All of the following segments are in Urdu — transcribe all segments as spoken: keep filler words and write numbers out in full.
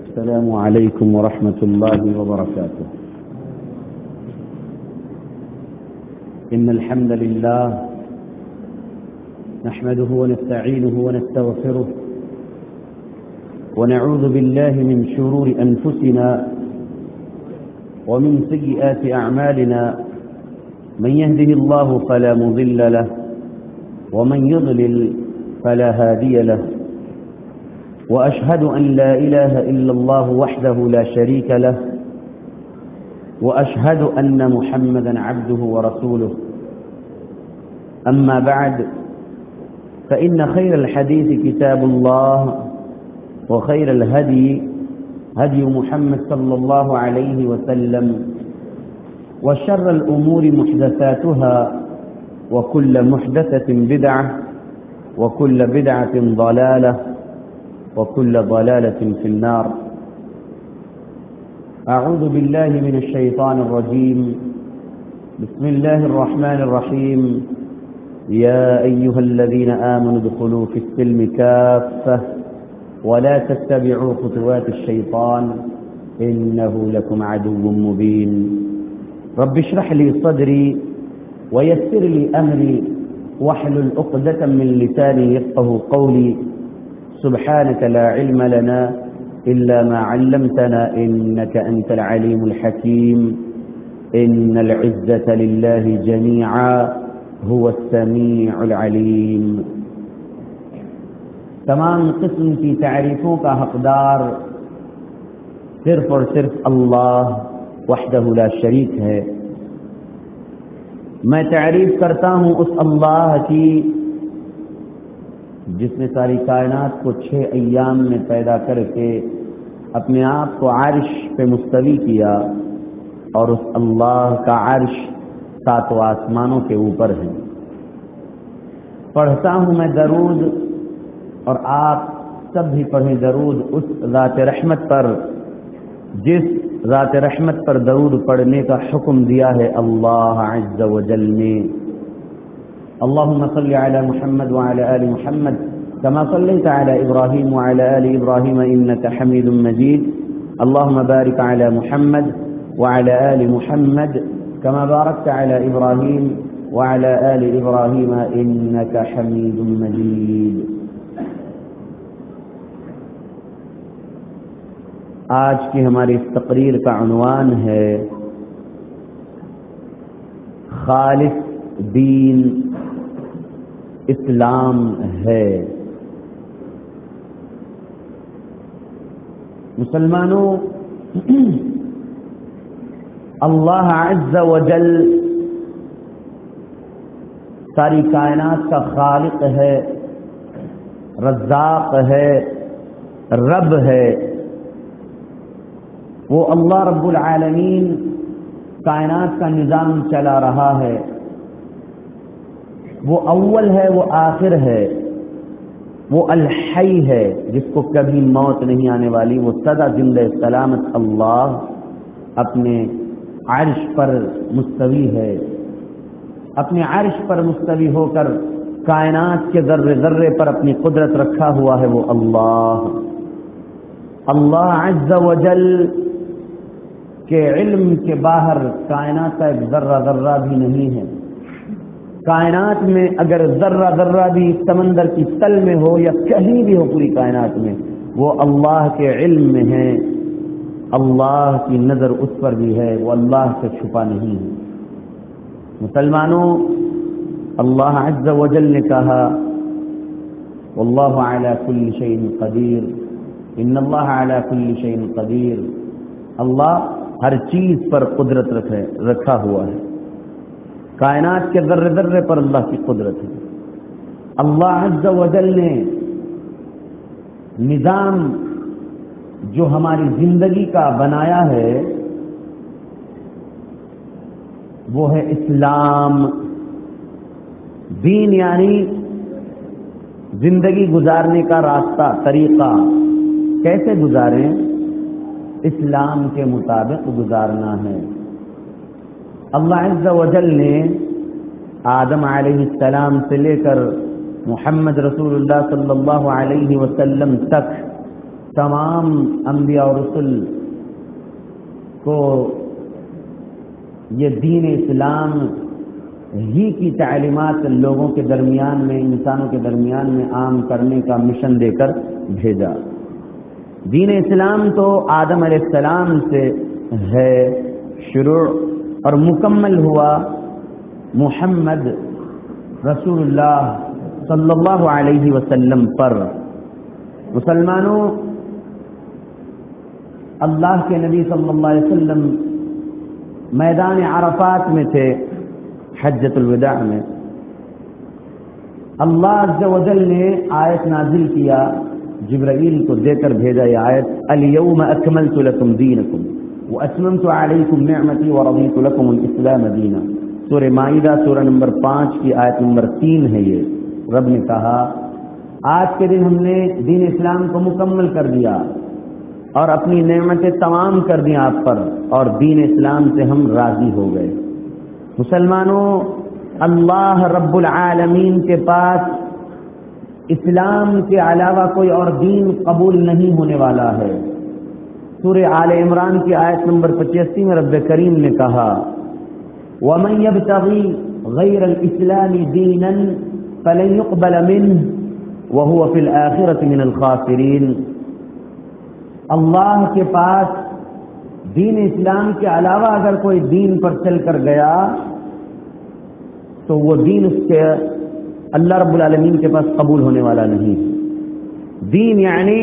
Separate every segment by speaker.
Speaker 1: السلام عليكم ورحمة الله وبركاته. إن الحمد لله نحمده ونستعينه ونستغفره ونعوذ بالله من شرور أنفسنا ومن سيئات أعمالنا. من يهده الله فلا مضل له ومن يضلل فلا هادي له. وأشهد أن لا إله إلا الله وحده لا شريك له وأشهد أن محمدا عبده ورسوله. أما بعد فإن خير الحديث كتاب الله وخير الهدي هدي محمد صلى الله عليه وسلم وشر الأمور محدثاتها وكل محدثة بدعة وكل بدعة ضلالة وكل ضلالة في النار. أعوذ بالله من الشيطان الرجيم. بسم الله الرحمن الرحيم. يا أيها الذين آمنوا ادخلوا في السلم كافة ولا تتبعوا خطوات الشيطان إنه لكم عدو مبين. رب اشرح لي صدري ويسر لي أمري واحلل عقدة من لساني يفقه قولي. سبحانك لا علم لنا إلا ما علمتنا إنك أنت العليم الحكيم. إن العزة لله جميعا هو السميع العليم. تمام قسم کی تعریفوں کا حقدار صرف اور صرف اللہ وحدہ لا شریک ہے. میں تعریف کرتا ہوں اس اللہ کی جس نے ساری کائنات کو چھ ایام میں پیدا کر کے اپنے آپ کو عرش پہ مستوی کیا، اور اس اللہ کا عرش ساتوں آسمانوں کے اوپر ہے. پڑھتا ہوں میں درود، اور آپ سب بھی پڑھیں درود اس ذات رحمت پر جس ذات رحمت پر درود پڑھنے کا حکم دیا ہے اللہ عز و جل نے. اللهم صل على محمد وعلى آل محمد كما صليت على إبراهيم وعلى آل إبراهيم إنك حميد مجيد. اللهم بارك على محمد وعلى آل محمد كما باركت على إبراهيم وعلى آل إبراهيم إنك حميد مجيد. آج کی ہماری اس تقریر کا عنوان ہے خالص دین اسلام ہے. مسلمانوں، اللہ عز و جل ساری کائنات کا خالق ہے، رزاق ہے، رب ہے. وہ اللہ رب العالمین کائنات کا نظام چلا رہا ہے. وہ اول ہے، وہ آخر ہے، وہ الحی ہے جس کو کبھی موت نہیں آنے والی. وہ سدا زندہ سلامت اللہ اپنے عرش پر مستوی ہے. اپنے عرش پر مستوی ہو کر کائنات کے ذرے ذرے پر اپنی قدرت رکھا ہوا ہے. وہ اللہ اللہ عز و جل کے علم کے باہر کائنات کا ایک ذرہ ذرہ بھی نہیں ہے. کائنات میں اگر ذرہ ذرہ بھی سمندر کی تل میں ہو یا کہیں بھی ہو پوری کائنات میں، وہ اللہ کے علم میں ہے. اللہ کی نظر اس پر بھی ہے، وہ اللہ سے چھپا نہیں ہے. مسلمانوں، اللہ عز و جل نے کہا واللہ علی کل شیء قدیر. ان اللہ علی کل شیء قدیر. اللہ ہر چیز پر قدرت رکھے رکھا ہوا ہے. کائنات کے ذرے ذرے پر اللہ کی قدرت ہے. اللہ عز و جل نے نظام جو ہماری زندگی کا بنایا ہے وہ ہے اسلام. دین یعنی زندگی گزارنے کا راستہ، طریقہ. کیسے گزاریں؟ اسلام کے مطابق گزارنا ہے. اللہ عز و جل نے آدم علیہ السلام سے لے کر محمد رسول اللہ صلی اللہ علیہ وسلم تک तमाम अंबिया और रसूल को ये दीन इस्लाम ही की तालीमात लोगों के दरमियान में, इंसानों के दरमियान में आम करने का मिशन देकर भेजा। दीन इस्लाम तो आदम अलैहिस्सलाम से है शुरू और मुकम्मल हुआ मुहम्मद रसूलुल्लाह सल्लल्लाहु अलैहि वसल्लम पर। मुसलमानों, अल्लाह के नबी सल्लल्लाहु अलैहि वसल्लम मैदान अरफात में थे, हज्जतुल विदा में। अल्लाह अज़्ज़ व जल ने आयत नाजिल किया, जिब्राईल को देकर भेजा ये आयत, अल-यौम अकमलतु लकुम दीनकुम व अतममतु अलैकुम निअमती व रदीतु लकुमुल इस्लाम दीना। सूरह माइदा सूरह नंबर पाँच की आयत नंबर तीन है ये। रब ने कहा, आज के दिन हमने दीन इस्लाम को मुकम्मल कर दिया और अपनी नेमतें तमाम कर दी आप पर, और दीन इस्लाम से हम राजी हो गए। मुसलमानों, अल्लाह रब्बुल आलमीन के पास इस्लाम के अलावा कोई और दीन कबूल नहीं होने वाला है। सूरह आले इमरान की आयत नंबर पचासी में रब्बे करीम ने कहा, वमन यब्तगी गैरल इस्लामी दीनन फलन युक़बल मिन्हु व हुवा फिल आखिरति मिनल खासिरीन। अल्लाह के पास दीन इस्लाम के अलावा अगर कोई दीन पर चल कर गया तो वो दीन उसके अल्लाह रब्बुल आलमीन के पास कबूल होने वाला नहीं। दीन यानी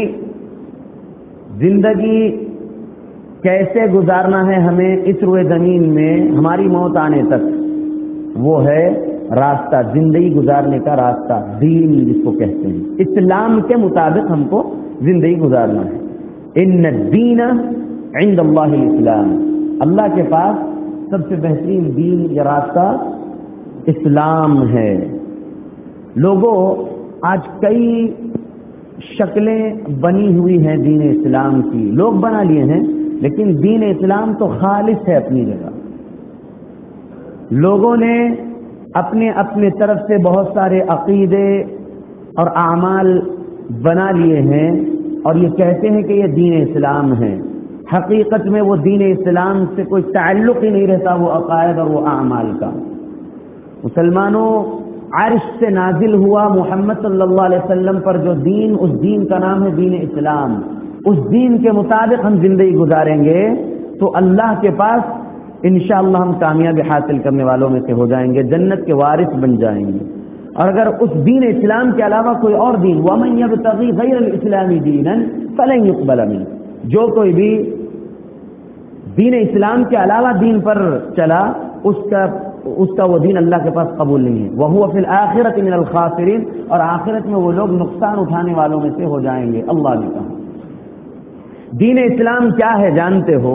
Speaker 1: जिंदगी कैसे गुजारना है हमें इस रुए जमीन में हमारी मौत आने तक, वो है रास्ता, जिंदगी गुजारने का रास्ता, दीन जिसको कहते हैं। इस्लाम के मुताबिक हमको जिंदगी गुजारना है। इन्न दीन इंदल्लाहिल इस्लाम, अल्लाह के पास सबसे बेहतरीन दीन या रास्ता इस्लाम है। लोगों, आज कई शक्लें बनी हुई हैं दीन इस्लाम की, लोग बना लिए हैं, लेकिन दीन इस्लाम तो खालिस है अपनी जगह। लोगों ने अपने अपने तरफ से बहुत सारे अकीदे और आमाल बना लिए हैं और ये कहते हैं कि ये दीन इस्लाम है। हकीकत में वो दीन इस्लाम से कोई ताल्लुक ही नहीं रहता, वो अकायद और वो आमाल का। मुसलमानों, अर्श से नाजिल हुआ मोहम्मद सल्लल्लाहु अलैहि वसल्लम पर जो दीन, उस दीन का नाम है दीन इस्लाम। उस दीन के मुताबिक हम जिंदगी गुजारेंगे तो अल्लाह के पास इंशाअल्लाह हम कामयाबी हासिल करने वालों में से हो जाएंगे, जन्नत के वारिस बन जाएंगे। और अगर उस दीन इस्लाम के अलावा कोई और दीन, वमन यब्तगी गैरल इस्लामी दीनन फलन युक़बल मिन्हु, जो कोई भी दीन इस्लाम के अलावा दीन पर चला उसका उसका वो दीन अल्लाह के पास कबूल नहीं है। वह हुवा फिल आखिरति मिनल खासिरीन, और आखिरत में वो लोग नुकसान उठाने वालों में से हो जाएंगे। अल्लाह ने कहा। दीन इस्लाम क्या है जानते हो?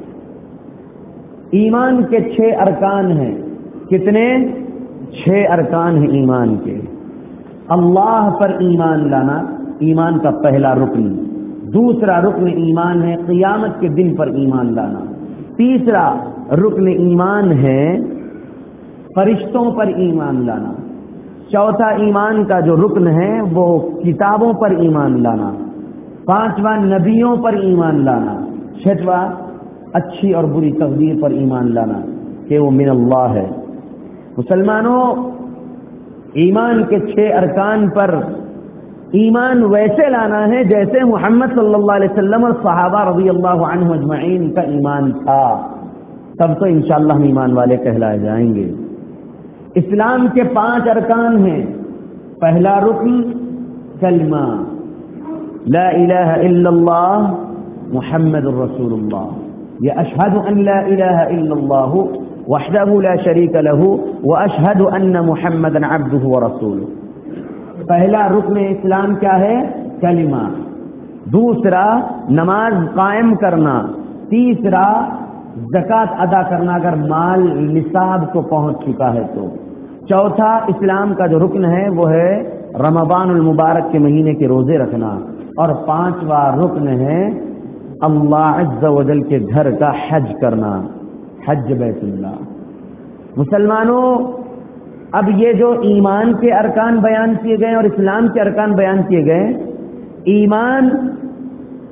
Speaker 1: ईमान के छह अरकान हैं। कितने? छह अरकान हैं ईमान के। अल्लाह पर ईमान लाना ईमान का पहला रुकन। दूसरा रुकन ईमान है क़ियामत के दिन पर ईमान लाना। तीसरा रुकन ईमान है फरिश्तों पर ईमान लाना। चौथा ईमान का जो रुकन है वो किताबों पर ईमान लाना। पांचवा नबियों पर ईमान लाना। छठवा अच्छी और बुरी तकदीर पर ईमान लाना कि वो मिन अल्लाह है। मुसलमानों, ईमान के छह अरकान पर ईमान वैसे लाना है जैसे मोहम्मद सल्लल्लाहु अलैहि वसल्लम और सहाबा रज़ियल्लाहु अन्हुम अजमईन का ईमान था, तब तो इंशाअल्लाह हम ईमान वाले कहलाए जाएंगे। इस्लाम के पांच अरकान हैं। पहला रुकन कलमा ला इलाहा इल्लल्लाह मुहम्मदुर रसूलुल्लाह, या अशहदु अन ला इलाहा इल्लल्लाह वहदहु ला शरीका लहू व अशहदु अन्न मुहम्मदन अब्दुहु व रसूलुहु। पहला रुकन इस्लाम क्या है? कलिमा। दूसरा नमाज कायम करना। तीसरा ज़कात अदा करना अगर माल निसाब को पहुंच चुका है तो। चौथा इस्लाम का जो रुकन है वो है रमज़ानुल मुबारक के महीने के रोजे रखना। और पांचवा रुकन है अल्लाह अज़्ज़ व जल के घर का हज करना, हज बैतुल्लाह। मुसलमानों, अब ये जो ईमान के अरकान बयान किए गए और इस्लाम के अरकान बयान किए गए, ईमान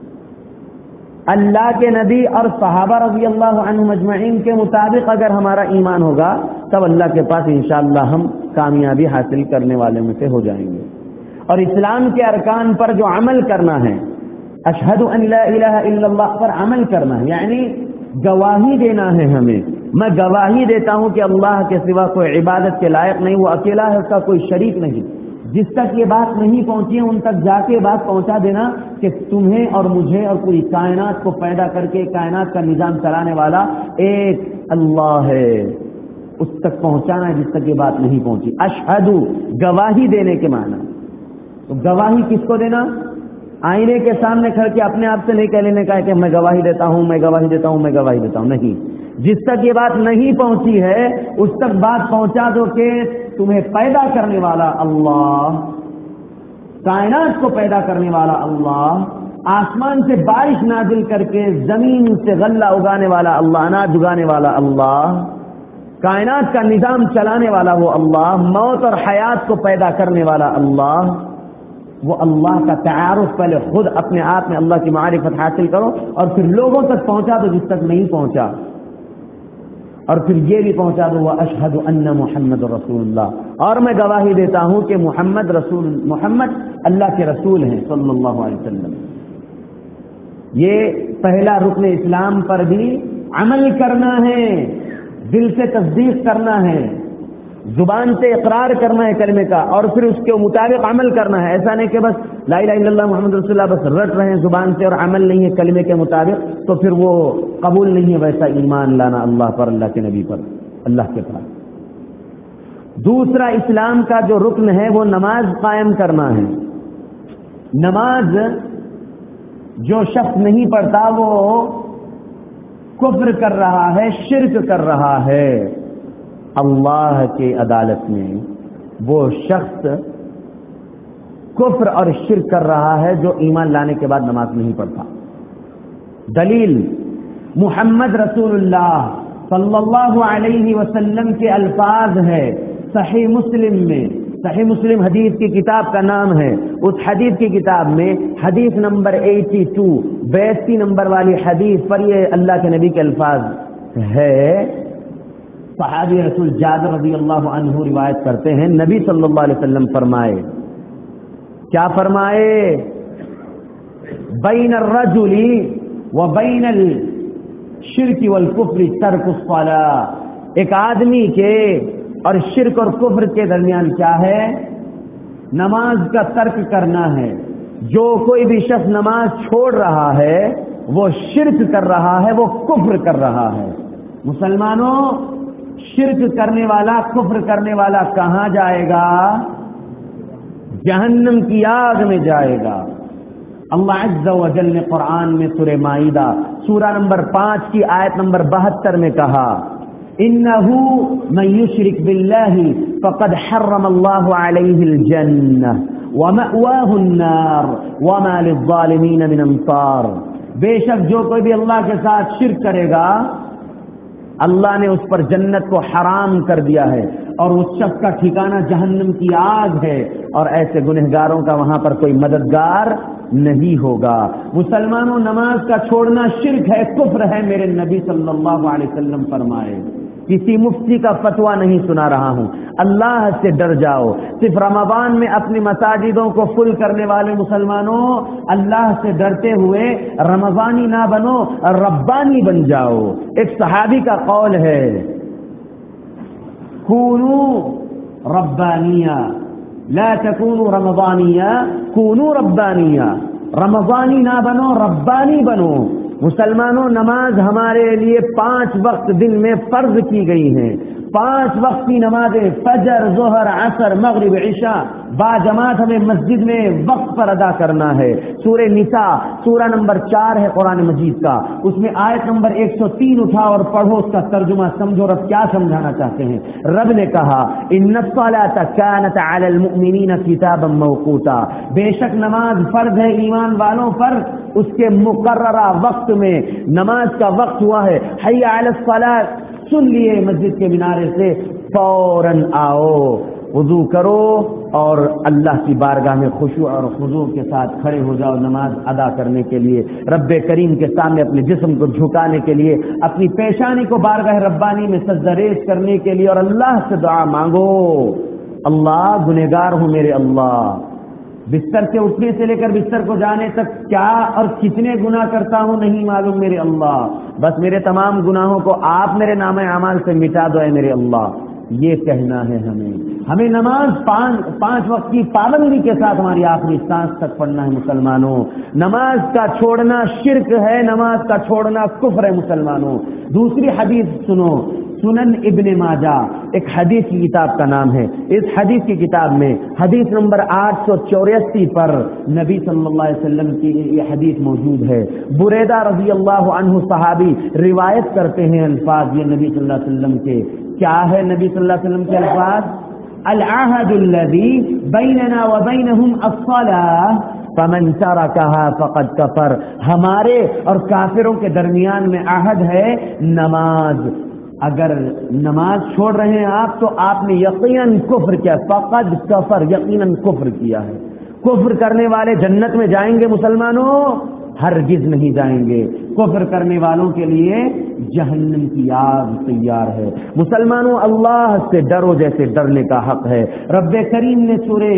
Speaker 1: اللہ کے نبی اور صحابہ رضی اللہ عنہم اجمعین کے مطابق اگر ہمارا ایمان ہوگا تب اللہ کے پاس انشاءاللہ ہم کامیابی حاصل کرنے والے میں سے ہو جائیں گے. اور اسلام کے ارکان پر جو عمل کرنا ہے، اشہد ان لا الہ الا اللہ پر عمل کرنا ہے، یعنی گواہی دینا ہے ہمیں. میں گواہی دیتا ہوں کہ اللہ کے سوا کوئی عبادت کے لائق نہیں، وہ اکیلا ہے، اس کا کوئی شریک نہیں. جس تک یہ بات نہیں پہنچی ہے ان تک جا کے بات پہنچا دینا کہ تمہیں اور مجھے اور پوری کائنات کو پیدا کر کے کائنات کا نظام چلانے والا ایک اللہ ہے، اس تک پہنچانا ہے جس تک یہ بات نہیں پہنچی. اشہد گواہی دینے کے معنی. تو گواہی کس کو دینا؟ آئینے کے سامنے کھڑ کے اپنے آپ سے نہیں کہہ لینے کا کہ میں گواہی دیتا ہوں میں گواہی دیتا ہوں میں گواہی دیتا ہوں نہیں. جس تک یہ بات نہیں پہنچی ہے اس تک بات پہنچا دو کہ تمہیں پیدا کرنے والا اللہ، کائنات کو پیدا کرنے والا اللہ، آسمان سے بارش نازل کر کے زمین سے غلہ اگانے والا اللہ، اناج اگانے والا اللہ، کائنات کا نظام چلانے والا وہ اللہ، موت اور حیات کو پیدا کرنے والا اللہ، وہ اللہ کا تعارف پہلے خود اپنے آپ میں اللہ کی معرفت حاصل کرو اور پھر لوگوں تک پہنچا دو جس تک نہیں پہنچا، اور پھر یہ بھی پہنچا دو واشہد ان محمد رسول اللہ، اور میں گواہی دیتا ہوں کہ محمد رسول محمد اللہ کے رسول ہیں صلی اللہ علیہ وسلم. یہ پہلا رکن اسلام پر بھی عمل کرنا ہے، دل سے تصدیق کرنا ہے، زبان سے اقرار کرنا ہے کلمے کا، اور پھر اس کے مطابق عمل کرنا ہے. ایسا نہیں کہ بس لا الہ الا اللہ محمد رسول اللہ بس رٹ رہے ہیں زبان سے اور عمل نہیں ہے کلمے کے مطابق، تو پھر وہ قبول نہیں ہے ویسا ایمان لانا اللہ پر، اللہ کے نبی پر، اللہ کے پاس. دوسرا اسلام کا جو رکن ہے وہ نماز قائم کرنا ہے. نماز جو شخص نہیں پڑھتا وہ کفر کر رہا ہے، شرک کر رہا ہے. اللہ کے عدالت میں وہ شخص کفر اور شرک کر رہا ہے جو ایمان لانے کے بعد نماز نہیں پڑھتا. دلیل محمد رسول اللہ صلی اللہ علیہ وسلم کے الفاظ ہے صحیح مسلم میں. صحیح مسلم حدیث کی کتاب کا نام ہے. اس حدیث کی کتاب میں حدیث نمبر اٹھاسی بیاسی نمبر والی حدیث پر یہ اللہ کے نبی کے الفاظ ہے. صحابی رسول جابر رضی اللہ عنہ روایت کرتے ہیں نبی صلی اللہ علیہ وسلم فرمائے، کیا فرمائے؟ بین الرجل و بین الشرک والکفر ترک الصلاۃ. ایک آدمی کے اور شرک اور کفر کے درمیان کیا ہے؟ نماز کا ترک کرنا ہے. جو کوئی بھی شخص نماز چھوڑ رہا ہے وہ شرک کر رہا ہے، وہ کفر کر رہا ہے. مسلمانوں، شرک کرنے والا، کفر کرنے والا کہاں جائے گا؟ جہنم کی آگ میں جائے گا. اللہ عز و جل نے قرآن میں سورہ مائدہ سورہ نمبر پانچ کی آیت نمبر بہتر میں کہا، انہو من یشرک باللہ فقد حرم اللہ علیہ الجنہ ومأواہ النار وما للظالمین من انصار. بے شک جو کوئی بھی اللہ کے ساتھ شرک کرے گا اللہ نے اس پر جنت کو حرام کر دیا ہے اور اس شخص کا ٹھکانہ جہنم کی آگ ہے، اور ایسے گنہگاروں کا وہاں پر کوئی مددگار نہیں ہوگا. مسلمانوں، نماز کا چھوڑنا شرک ہے، کفر ہے. میرے نبی صلی اللہ علیہ وسلم فرمائے. کسی مفتی کا فتویٰ نہیں سنا رہا ہوں. اللہ سے ڈر جاؤ. صرف رمضان میں اپنی مساجدوں کو فل کرنے والے مسلمانوں، اللہ سے ڈرتے ہوئے رمضانی نہ بنو، ربانی بن جاؤ. ایک صحابی کا قول ہے، کونو ربانیہ لا تکونو رمضانیہ کونو ربانیہ. رمضانی نہ بنو، ربانی بنو. مسلمانوں، نماز ہمارے لیے پانچ وقت دن میں فرض کی گئی ہیں. پانچ وقت کی نمازیں فجر، ظہر، عصر، مغرب، عشاء با جماعت ہمیں مسجد میں وقت پر ادا کرنا ہے. سورہ نساء سورہ نمبر چار ہے قرآن مجید کا، اس میں آیت نمبر ایک سو تین اٹھا اور پڑھو، اس کا ترجمہ سمجھو رب کیا سمجھانا چاہتے ہیں. رب نے کہا ان الصلاۃ کانت علی المؤمنین کتابا موقوتا. بے شک نماز فرض ہے ایمان والوں پر اس کے مقررہ وقت میں. نماز کا وقت ہوا ہے، حی علی الصلاۃ، سن لیے مسجد کے مینارے سے فوراً آؤ. وضو کرو اور اللہ کی بارگاہ میں خشوع اور خضوع کے ساتھ کھڑے ہو جاؤ نماز ادا کرنے کے لیے، رب کریم کے سامنے اپنے جسم کو جھکانے کے لیے، اپنی پیشانی کو بارگاہ ربانی میں سجدہ ریز کرنے کے لیے، اور اللہ سے دعا مانگو، اللہ گنہگار ہوں میرے اللہ، بستر سے اٹھنے سے لے کر بستر کو جانے تک کیا اور کتنے گناہ کرتا ہوں نہیں معلوم میرے اللہ، بس میرے تمام گناہوں کو آپ میرے نام اعمال سے مٹا دو اے میرے اللہ، یہ کہنا ہے ہمیں ہمیں نماز پانچ پانچ وقت کی پابندی کے ساتھ ہماری آخری سانس تک پڑھنا ہے مسلمانوں، نماز کا چھوڑنا شرک ہے، نماز کا چھوڑنا کفر ہے مسلمانوں۔ دوسری حدیث سنو، سنن ابن ماجہ ایک حدیث کی کتاب کا نام ہے، اس حدیث کی کتاب میں حدیث نمبر آٹھ سو چوراسی پر نبی صلی اللہ علیہ وسلم کی یہ حدیث موجود ہے۔ بریدہ رضی اللہ عنہ صحابی روایت کرتے ہیں الفاظ یہ نبی صلی اللہ علیہ وسلم کے، کیا ہے نبی صلی اللہ علیہ وسلم کے الفاظ؟ العہد الذی بیننا وبینہم الصلاۃ فمن ترکها فقد کفر، ہمارے اور کافروں کے درمیان میں عہد ہے نماز، اگر نماز چھوڑ رہے ہیں آپ تو آپ نے یقیناً کفر کیا، فقد کفر، یقیناً کفر کیا ہے۔ کفر کرنے والے جنت میں جائیں گے مسلمانوں؟ ہرگز نہیں جائیں گے، کفر کرنے والوں کے لیے جہنم کی آگ تیار ہے۔ مسلمانوں اللہ سے ڈرو جیسے ڈرنے کا حق ہے۔ رب کریم نے سورہ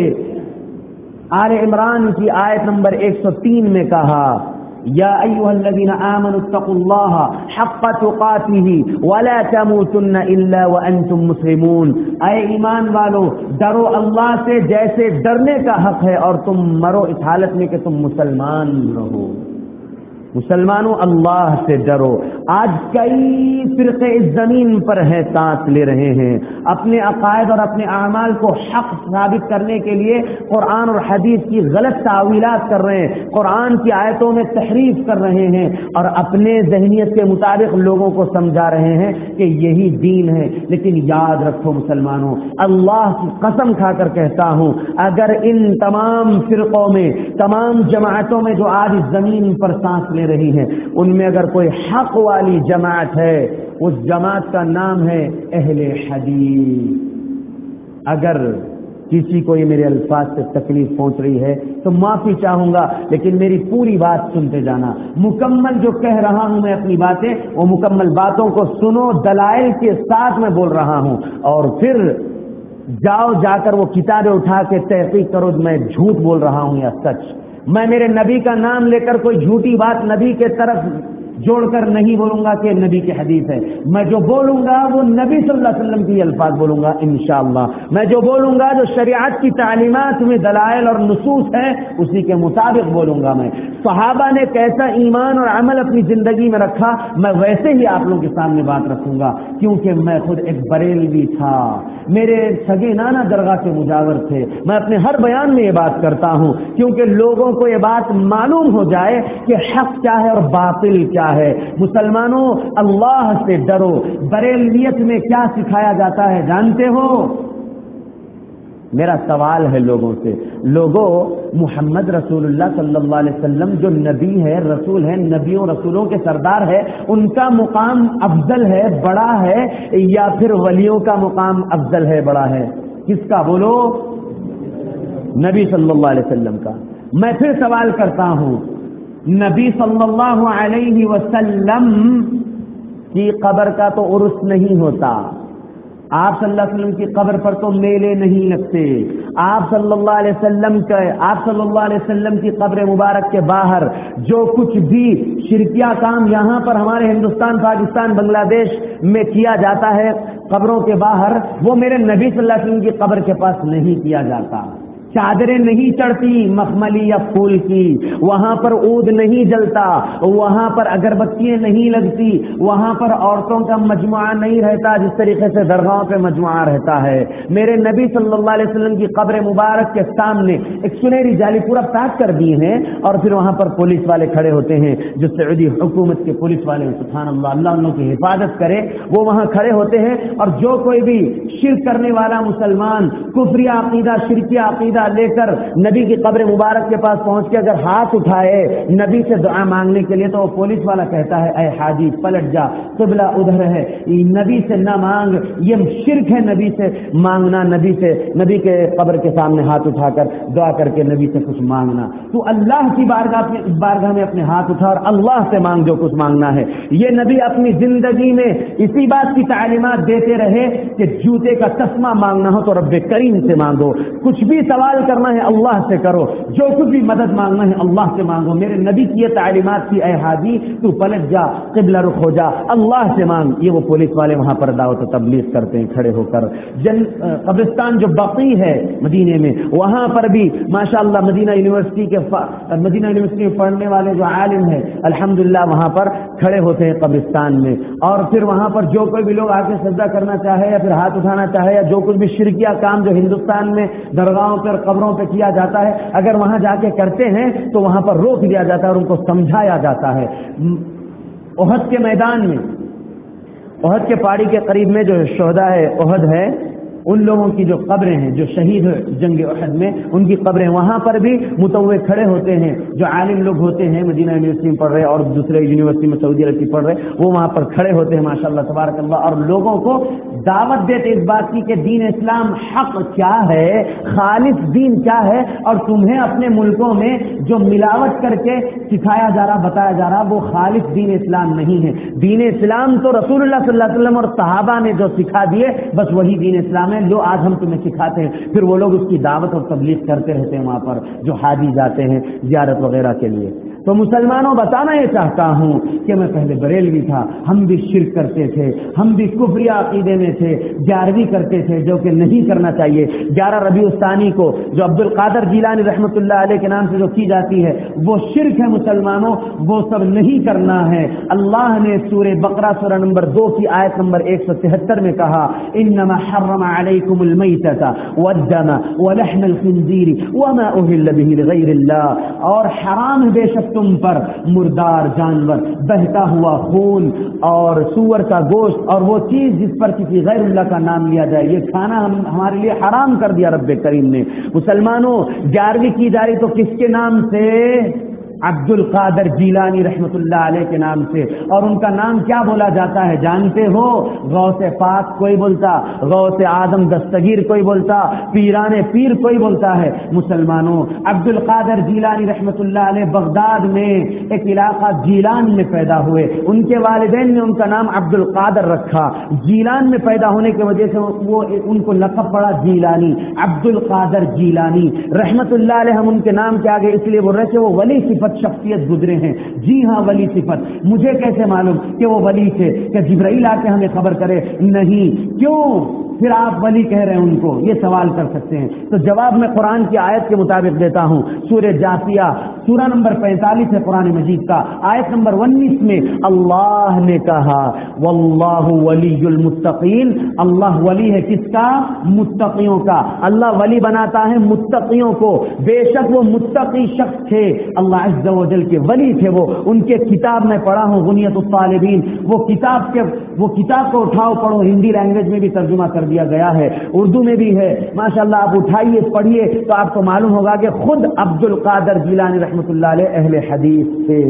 Speaker 1: آل عمران کی آیت نمبر ایک سو تین میں کہا، یا ایھا الذین آمنوا اتقوا اللہ حق تقاتہ ولا تموتن الا وانتم مسلمون، اے ایمان والو ڈرو اللہ سے جیسے ڈرنے کا حق ہے اور تم مرو اس حالت میں کہ تم مسلمان رہو۔ مسلمانوں اللہ سے ڈرو۔ آج کئی فرقے اس زمین پر ہیں، سانس لے رہے ہیں، اپنے عقائد اور اپنے اعمال کو حق ثابت کرنے کے لیے قرآن اور حدیث کی غلط تعویلات کر رہے ہیں، قرآن کی آیتوں میں تحریف کر رہے ہیں اور اپنے ذہنیت کے مطابق لوگوں کو سمجھا رہے ہیں کہ یہی دین ہے۔ لیکن یاد رکھو مسلمانوں، اللہ کی قسم کھا کر کہتا ہوں، اگر ان تمام فرقوں میں، تمام جماعتوں میں جو آج اس زمین پر سانس لے رہی ہیں، ان میں اگر کوئی حق والی جماعت ہے، اس جماعت کا نام ہے اہل حدیث۔ اگر کسی کو یہ میرے الفاظ سے تکلیف پہنچ رہی ہے تو معافی چاہوں گا، لیکن میری پوری بات سنتے جانا، مکمل جو کہہ رہا ہوں میں اپنی باتیں، وہ مکمل باتوں کو سنو، دلائل کے ساتھ میں بول رہا ہوں، اور پھر جاؤ جا کر وہ کتابیں اٹھا کے تحقیق کرو میں جھوٹ بول رہا ہوں یا سچ۔ میں میرے نبی کا نام لے کر کوئی جھوٹی بات نبی کے طرف جوڑ کر نہیں بولوں گا کہ نبی کی حدیث ہے، میں جو بولوں گا وہ نبی صلی اللہ علیہ وسلم کی الفاظ بولوں گا انشاءاللہ، میں جو بولوں گا جو شریعت کی تعلیمات میں دلائل اور نصوص ہیں اسی کے مطابق بولوں گا۔ میں صحابہ نے کیسا ایمان اور عمل اپنی زندگی میں رکھا، میں ویسے ہی آپ لوگوں کے سامنے بات رکھوں گا، کیونکہ میں خود ایک بریلوی تھا، میرے سگے نانا درگاہ کے مجاور تھے۔ میں اپنے ہر بیان میں یہ بات کرتا ہوں کیونکہ لوگوں کو یہ بات معلوم ہو جائے کہ حق کیا ہے اور باطل کیا ہے۔ مسلمانوں اللہ سے ڈرو۔ بریلویت میں کیا سکھایا جاتا ہے جانتے ہو؟ میرا سوال ہے لوگوں سے، لوگوں محمد رسول اللہ صلی اللہ علیہ وسلم جو نبی ہے، رسول ہے، نبیوں رسولوں کے سردار ہے، ان کا مقام افضل ہے، بڑا ہے، یا پھر ولیوں کا مقام افضل ہے، بڑا ہے؟ کس کا بولو؟ نبی صلی اللہ علیہ وسلم کا۔ میں پھر سوال کرتا ہوں، نبی صلی اللہ علیہ وسلم کی قبر کا تو عرس نہیں ہوتا، آپ صلی اللہ علیہ وسلم کی قبر پر تو میلے نہیں لگتے، آپ صلی اللہ علیہ وسلم کے آپ صلی اللہ علیہ وسلم کی قبر مبارک کے باہر جو کچھ بھی شرکیہ کام یہاں پر ہمارے ہندوستان، پاکستان، بنگلہ دیش میں کیا جاتا ہے قبروں کے باہر، وہ میرے نبی صلی اللہ علیہ وسلم کی قبر کے پاس نہیں کیا جاتا۔ چادریں نہیں چڑھتی مخملی یا پھول کی، وہاں پر عود نہیں جلتا، وہاں پر اگربتیاں نہیں لگتی، وہاں پر عورتوں کا مجموعہ نہیں رہتا جس طریقے سے درگاہوں پہ مجموعہ رہتا ہے۔ میرے نبی صلی اللہ علیہ وسلم کی قبر مبارک کے سامنے ایک سنہری جالی پورا پیک کر دی ہیں، اور پھر وہاں پر پولیس والے کھڑے ہوتے ہیں، جو سعودی حکومت کے پولیس والے ہیں، سبحان اللہ، اللہ ان کی حفاظت کرے، وہ وہاں کھڑے ہوتے ہیں، اور جو کوئی بھی شرک کرنے والا مسلمان، کفری عقیدہ، شرکی عقیدہ جنازہ لے کر نبی کی قبر مبارک کے پاس پہنچ کے اگر ہاتھ اٹھائے نبی سے دعا مانگنے کے لیے تو وہ پولیس والا کہتا ہے اے حاجی پلٹ جا، قبلہ ادھر ہے، نبی سے نہ مانگ، یہ شرک ہے نبی سے مانگنا، نبی سے نبی کے قبر کے سامنے ہاتھ اٹھا کر دعا کر کے نبی سے کچھ مانگنا۔ تو اللہ کی بارگاہ میں بارگاہ میں اپنے ہاتھ اٹھا اور اللہ سے مانگ جو کچھ مانگنا ہے۔ یہ نبی اپنی زندگی میں اسی بات کی تعلیمات دیتے رہے کہ جوتے کا تسمہ مانگنا ہو تو رب کریم سے مانگو، کچھ بھی سوال کرنا ہے اللہ سے کرو، جو کچھ بھی مدد مانگنا ہے اللہ سے مانگو۔ میرے نبی کی یہ تعلیمات تھی، اے حاجی تو پلٹ جا، قبلہ رخ ہو جا، اللہ سے مانگ۔ یہ وہ پولیس والے وہاں پر دعوت و تبلیغ کرتے ہیں کھڑے ہو کر۔ جن قبرستان جو بقی ہے مدینے میں، وہاں پر بھی ماشاءاللہ مدینہ یونیورسٹی کے مدینہ یونیورسٹی میں پڑھنے والے جو عالم ہیں الحمدللہ وہاں پر کھڑے ہوتے ہیں قبرستان میں، اور پھر وہاں پر جو کوئی بھی لوگ آ کے سجدہ کرنا چاہے یا پھر ہاتھ اٹھانا چاہے یا جو کچھ بھی شرکیہ کام جو ہندوستان میں درگاہوں پر قبروں پہ کیا جاتا ہے، اگر وہاں جا کے کرتے ہیں تو وہاں پر روک دیا جاتا ہے اور ان کو سمجھایا جاتا ہے۔ احد کے میدان میں، احد کے پہاڑی کے قریب میں جو شہداء ہے احد ہے، ان لوگوں کی جو قبریں ہیں جو شہید ہوئے جنگ احد میں، ان کی قبریں وہاں پر بھی متوے کھڑے ہوتے ہیں، جو عالم لوگ ہوتے ہیں مدینہ یونیورسٹی میں پڑھ رہے اور دوسرے یونیورسٹی میں سعودی عرب کی پڑھ رہے، وہ وہاں پر کھڑے ہوتے ہیں ماشاءاللہ تبارک اللہ، اور لوگوں کو دعوت دیتے اس بات کی کہ دین اسلام حق کیا ہے، خالص دین کیا ہے، اور تمہیں اپنے ملکوں میں جو ملاوٹ کر کے سکھایا جا رہا بتایا جا رہا وہ خالص دین اسلام نہیں ہے۔ دین اسلام تو رسول اللہ صلی اللہ علیہ وسلم اور صحابہ نے جو سکھا دیے بس وہی دین اسلام ہے، لو آج ہم تمہیں سکھاتے ہیں۔ پھر وہ لوگ اس کی دعوت اور تبلیغ کرتے رہتے ہیں وہاں پر جو حاجی جاتے ہیں زیارت وغیرہ کے لیے۔ تو مسلمانوں بتانا یہ چاہتا ہوں کہ میں پہلے بریلوی تھا، ہم بھی شرک کرتے تھے، ہم بھی کفری عقیدے میں تھے، گیارہویں کرتے تھے جو کہ نہیں کرنا چاہیے۔ گیارہ ربیع الثانی کو جو عبد القادر جیلانی رحمۃ اللہ علیہ کے نام سے جو کی جاتی ہے وہ شرک ہے مسلمانوں، وہ سب نہیں کرنا ہے۔ اللہ نے سورہ بقرہ سورہ نمبر دو کی آیت نمبر ایک سو تہتر میں کہا انما حرم علیکم المیتۃ والدم ولحم الخنزیر وما اہل به لغیر اللہ، اور حرام ہے بے شک تم پر مردار جانور، بہتا ہوا خون اور سور کا گوشت اور وہ چیز جس پر کسی غیر اللہ کا نام لیا جائے، یہ کھانا ہم ہمارے لیے حرام کر دیا رب کریم نے۔ مسلمانوں گیارہویں کی جا رہی تو کس کے نام سے؟ عبد القادر جیلانی رحمت اللہ علیہ کے نام سے، اور ان کا نام کیا بولا جاتا ہے جانتے ہو؟ غوث پاک کوئی بولتا، غوث آدم دستگیر کوئی بولتا، پیران پیر کوئی بولتا ہے۔ مسلمانوں عبد القادر جیلانی رحمت اللہ علیہ بغداد میں ایک علاقہ جیلان میں پیدا ہوئے، ان کے والدین نے ان کا نام عبد القادر رکھا، جیلان میں پیدا ہونے کی وجہ سے وہ ان کو لقب پڑا جیلانی، عبد القادر جیلانی رحمت اللہ علیہ۔ ہم ان کے نام کے آگے اس لیے بول رہے کہ وہ ولی صفت شخصیت گزرے ہیں۔ جی ہاں ولی صفت، مجھے کیسے معلوم کہ وہ ولی تھے؟ کہ جبرائیل آ کے ہمیں خبر کرے؟ نہیں، کیوں پھر آپ ولی کہہ رہے ہیں ان کو؟ یہ سوال کر سکتے ہیں۔ تو جواب میں قرآن کی آیت کے مطابق دیتا ہوں، سورہ جاثیہ سورہ نمبر پینتالیس ہے قرآن مجید کا، آیت نمبر انیس میں اللہ نے کہا واللہ ولی المتقین، اللہ ولی ہے کس کا؟ متقیوں کا۔ اللہ ولی بناتا ہے متقیوں کو، بے شک وہ متقی شخص تھے، اللہ عز و جل کے ولی تھے وہ۔ ان کے کتاب میں پڑھا ہوں غنیت الطالبین، وہ کتاب کے وہ کتاب کو اٹھاؤ پڑھو، ہندی لینگویج میں بھی ترجمہ کر دیا گیا ہے، اردو میں بھی ہے ماشاءاللہ، آپ اٹھائیے پڑھیے تو آپ کو معلوم ہوگا کہ خود عبد القادر جیلانی رحمت اللہ علیہ اہل حدیث تھے۔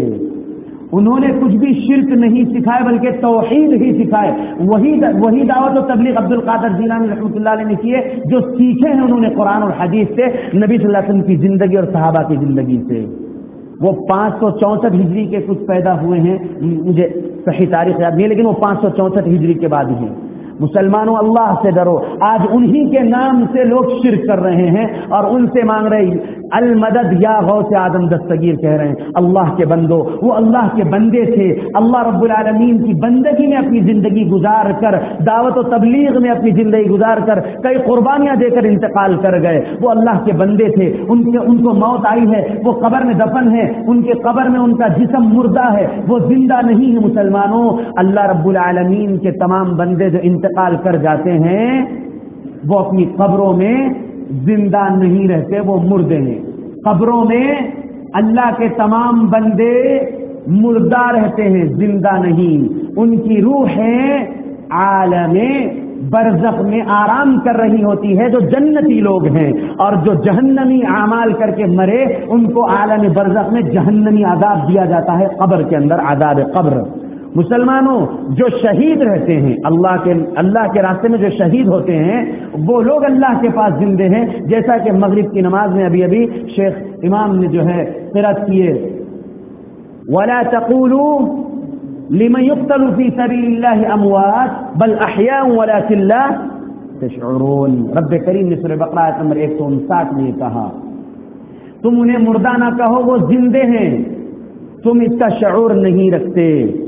Speaker 1: انہوں نے کچھ بھی شرک نہیں سکھائے بلکہ توحید ہی سکھائے، وہی وہی دعوت و تبلیغ عبد القادر جیلانی رحمۃ اللہ علیہ نے کیے جو سیکھے ہیں انہوں نے قرآن اور حدیث سے، نبی صلی اللہ علیہ وسلم کی زندگی اور صحابہ کی زندگی سے۔ وہ پانچ سو چونسٹھ ہجری کے کچھ پیدا ہوئے ہیں، مجھے صحیح تاریخ یاد نہیں لیکن وہ پانچ سو چونسٹھ ہجری کے بعد ہی ہیں۔ مسلمانوں اللہ سے ڈرو، آج انہی کے نام سے لوگ شرک کر رہے ہیں اور ان سے مانگ رہے المدد یا غوث آدم دستگیر کہہ رہے ہیں۔ اللہ کے بندو، وہ اللہ کے بندے تھے، اللہ رب العالمین کی بندگی میں اپنی زندگی گزار کر، دعوت و تبلیغ میں اپنی زندگی گزار کر، کئی قربانیاں دے کر انتقال کر گئے۔ وہ اللہ کے بندے تھے، ان کے ان کو موت آئی ہے، وہ قبر میں دفن ہے، ان کے قبر میں ان کا جسم مردہ ہے، وہ زندہ نہیں ہے۔ مسلمانوں اللہ رب العالمین کے تمام بندے جو انتقال کر جاتے ہیں وہ اپنی قبروں میں زندہ نہیں رہتے، وہ مردے ہیں۔ قبروں میں اللہ کے تمام بندے مردہ رہتے ہیں، زندہ نہیں۔ ان کی روحیں عالم برزخ میں آرام کر رہی ہوتی ہے جو جنتی لوگ ہیں، اور جو جہنمی اعمال کر کے مرے ان کو عالم برزخ میں جہنمی عذاب دیا جاتا ہے، قبر کے اندر عذاب قبر۔ مسلمانوں، جو شہید رہتے ہیں اللہ کے اللہ کے راستے میں، جو شہید ہوتے ہیں وہ لوگ اللہ کے پاس زندے ہیں، جیسا کہ مغرب کی نماز میں ابھی ابھی شیخ امام نے جو ہے قرأت کیے، وَلَا تَقُولُوا لِمَن يُقْتَلُ فِي سَبِيلِ اللَّهِ أَمْوَاتٌ بَلْ أَحْيَاءٌ وَلَكِن لَا تَشْعُرُونَ۔ رب کریم نے سورہ بقرہ آیت نمبر ایک سو انساٹھ میں کہا تم انہیں مردہ نہ کہو، وہ زندے ہیں، تم اس کا شعور نہیں رکھتے،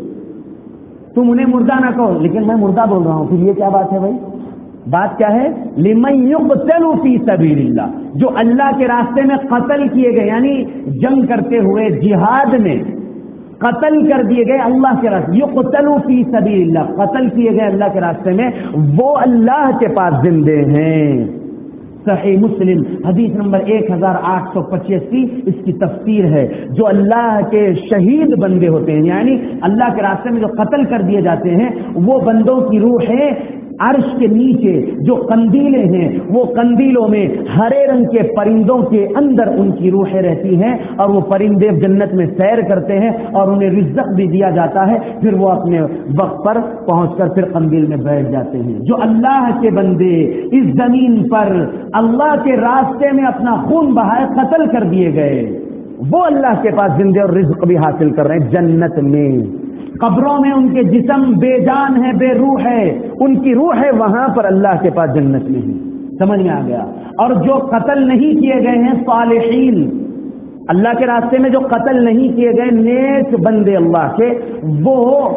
Speaker 1: تم انہیں مردہ نہ کہو، لیکن میں مردہ بول رہا ہوں، پھر یہ کیا بات ہے بھائی؟ بات کیا ہے؟ لمن یقتل فی سبیل اللہ، جو اللہ کے راستے میں قتل کیے گئے، یعنی جنگ کرتے ہوئے جہاد میں قتل کر دیے گئے اللہ کے راستے، یقتل فی سبیل اللہ، قتل کیے گئے اللہ کے راستے میں، وہ اللہ کے پاس زندے ہیں۔ صحیح مسلم حدیث نمبر ایک ہزار آٹھ سو پچاسی اس کی تفسیر ہے۔ جو اللہ کے شہید بندے ہوتے ہیں، یعنی اللہ کے راستے میں جو قتل کر دیے جاتے ہیں، وہ بندوں کی روحیں عرش کے نیچے جو قندیلیں ہیں، وہ قندیلوں میں ہرے رنگ کے پرندوں کے اندر ان کی روحیں رہتی ہیں، اور وہ پرندے جنت میں سیر کرتے ہیں اور انہیں رزق بھی دیا جاتا ہے، پھر وہ اپنے وقت پر پہنچ کر پھر قندیل میں بیٹھ جاتے ہیں۔ جو اللہ کے بندے اس زمین پر اللہ کے راستے میں اپنا خون بہائے قتل کر دیے گئے، وہ اللہ کے پاس زندے اور رزق بھی حاصل کر رہے ہیں جنت میں۔ قبروں میں ان کے جسم بے جان ہے، بے روح ہے، ان کی روح ہے وہاں پر اللہ کے پاس جنت میں ہے۔ سمجھ میں آ گیا؟ اور جو قتل نہیں کیے گئے ہیں صالحین، اللہ کے راستے میں جو قتل نہیں کیے گئے نیک بندے اللہ کے، وہ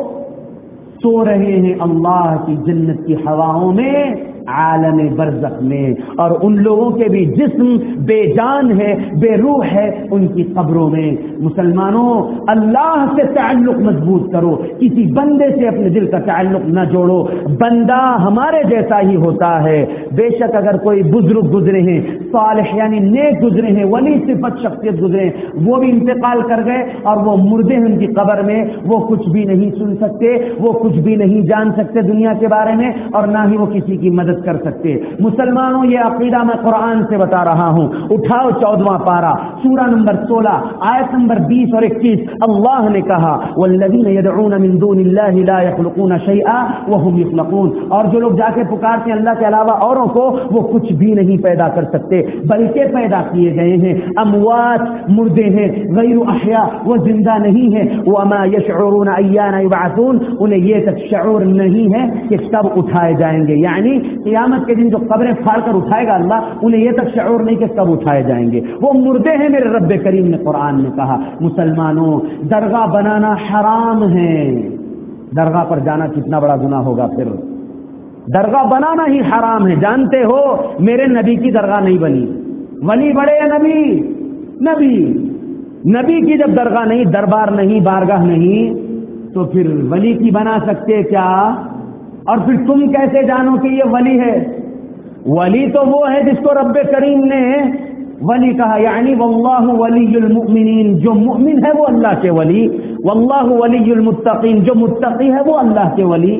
Speaker 1: سو رہے ہیں اللہ کی جنت کی ہواؤں میں عالم برزخ میں، اور ان لوگوں کے بھی جسم بے جان ہے، بے روح ہے ان کی قبروں میں۔ مسلمانوں، اللہ سے تعلق مضبوط کرو، کسی بندے سے اپنے دل کا تعلق نہ جوڑو، بندہ ہمارے جیسا ہی ہوتا ہے۔ بے شک اگر کوئی بزرگ گزرے ہیں، صالح یعنی نیک گزرے ہیں، ولی صفت شخصیت گزرے ہیں، وہ بھی انتقال کر گئے اور وہ مردے ہیں ان کی قبر میں، وہ کچھ بھی نہیں سن سکتے، وہ کچھ بھی نہیں جان سکتے دنیا کے بارے میں، اور نہ ہی وہ کسی کی مدد کر سکتے۔ مسلمانوں، یہ عقیدہ میں قرآن سے بتا رہا ہوں۔ اٹھاؤ چودواں پارہ، سورہ نمبر سولہ، آیت نمبر بیس اور اکیس۔ اللہ نے کہا والذین یدعون من دون اللہ لا یخلقون شیئا وهم یخلقون، اور جو لوگ جا کے پکارتے ہیں اللہ کے علاوہ اوروں کو، وہ کچھ بھی نہیں پیدا کر سکتے بلکہ پیدا کیے گئے ہیں، اموات، مردے ہیں، غیر احیاء، وہ زندہ نہیں ہیں، وما یشعرون ایان یبعثون، انہیں یہ تک شعور نہیں ہے کہ کب اٹھائے جائیں گے، یعنی قیامت کے دن جو قبریں پھاڑ کر اٹھائے گا اللہ، انہیں یہ تک شعور نہیں کہ کب اٹھائے جائیں گے، وہ مردے ہیں میرے رب کریم نے قرآن میں کہا۔ مسلمانوں، درگاہ بنانا حرام ہے، درگاہ پر جانا کتنا بڑا گناہ ہوگا، پھر درگاہ بنانا ہی حرام ہے۔ جانتے ہو میرے نبی کی درگاہ نہیں بنی، ولی بڑے یا نبی؟ نبی نبی کی جب درگاہ نہیں، دربار نہیں، بارگاہ نہیں، تو پھر ولی کی بنا سکتے کیا؟ اور پھر تم کیسے جانو کہ یہ ولی ہے؟ ولی تو وہ ہے جس کو رب کریم نے ولی کہا، یعنی واللہ ولی المؤمنین، جو مؤمن ہے وہ اللہ کے ولی، واللہ ولی المتقین، جو متقی ہے وہ اللہ کے ولی۔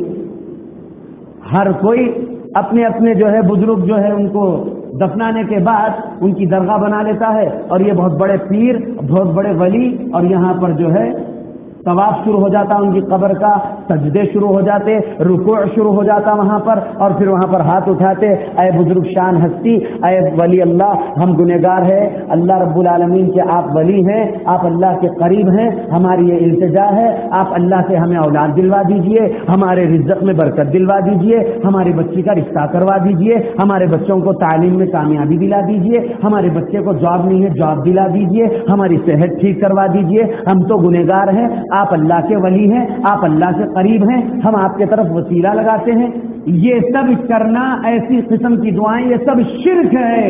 Speaker 1: ہر کوئی اپنے اپنے جو ہے بزرگ جو ہے ان کو دفنانے کے بعد ان کی درگاہ بنا لیتا ہے، اور یہ بہت بڑے پیر، بہت بڑے ولی، اور یہاں پر جو ہے طواف شروع ہو جاتا ان کی قبر کا، سجدے شروع ہو جاتے، رکوع شروع ہو جاتا وہاں پر، اور پھر وہاں پر ہاتھ اٹھاتے، اے بزرگ شان ہستی، اے ولی اللہ، ہم گنہگار ہیں، اللہ رب العالمین کے آپ ولی ہیں، آپ اللہ کے قریب ہیں، ہماری یہ التجا ہے، آپ اللہ سے ہمیں اولاد دلوا دیجئے، ہمارے رزق میں برکت دلوا دیجئے، ہماری بچی کا رشتہ کروا دیجئے، ہمارے بچوں کو تعلیم میں کامیابی دلا دیجئے، ہمارے بچے کو جاب نہیں ہے جاب دلا دیجئے، ہماری صحت ٹھیک کروا دیجئے، ہم تو گنہگار ہیں، آپ اللہ کے ولی ہیں، آپ اللہ سے قریب ہیں، ہم آپ کے طرف وسیلہ لگاتے ہیں۔ یہ سب کرنا، ایسی قسم کی دعائیں، یہ سب شرک ہے۔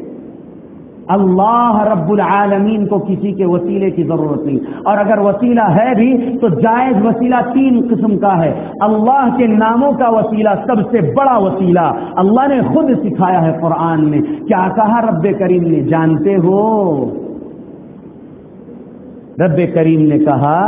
Speaker 1: اللہ رب العالمین کو کسی کے وسیلے کی ضرورت نہیں، اور اگر وسیلہ ہے بھی تو جائز وسیلہ تین قسم کا ہے۔ اللہ کے ناموں کا وسیلہ سب سے بڑا وسیلہ اللہ نے خود سکھایا ہے قرآن میں۔ کیا کہا رب کریم نے جانتے ہو؟ رب کریم نے کہا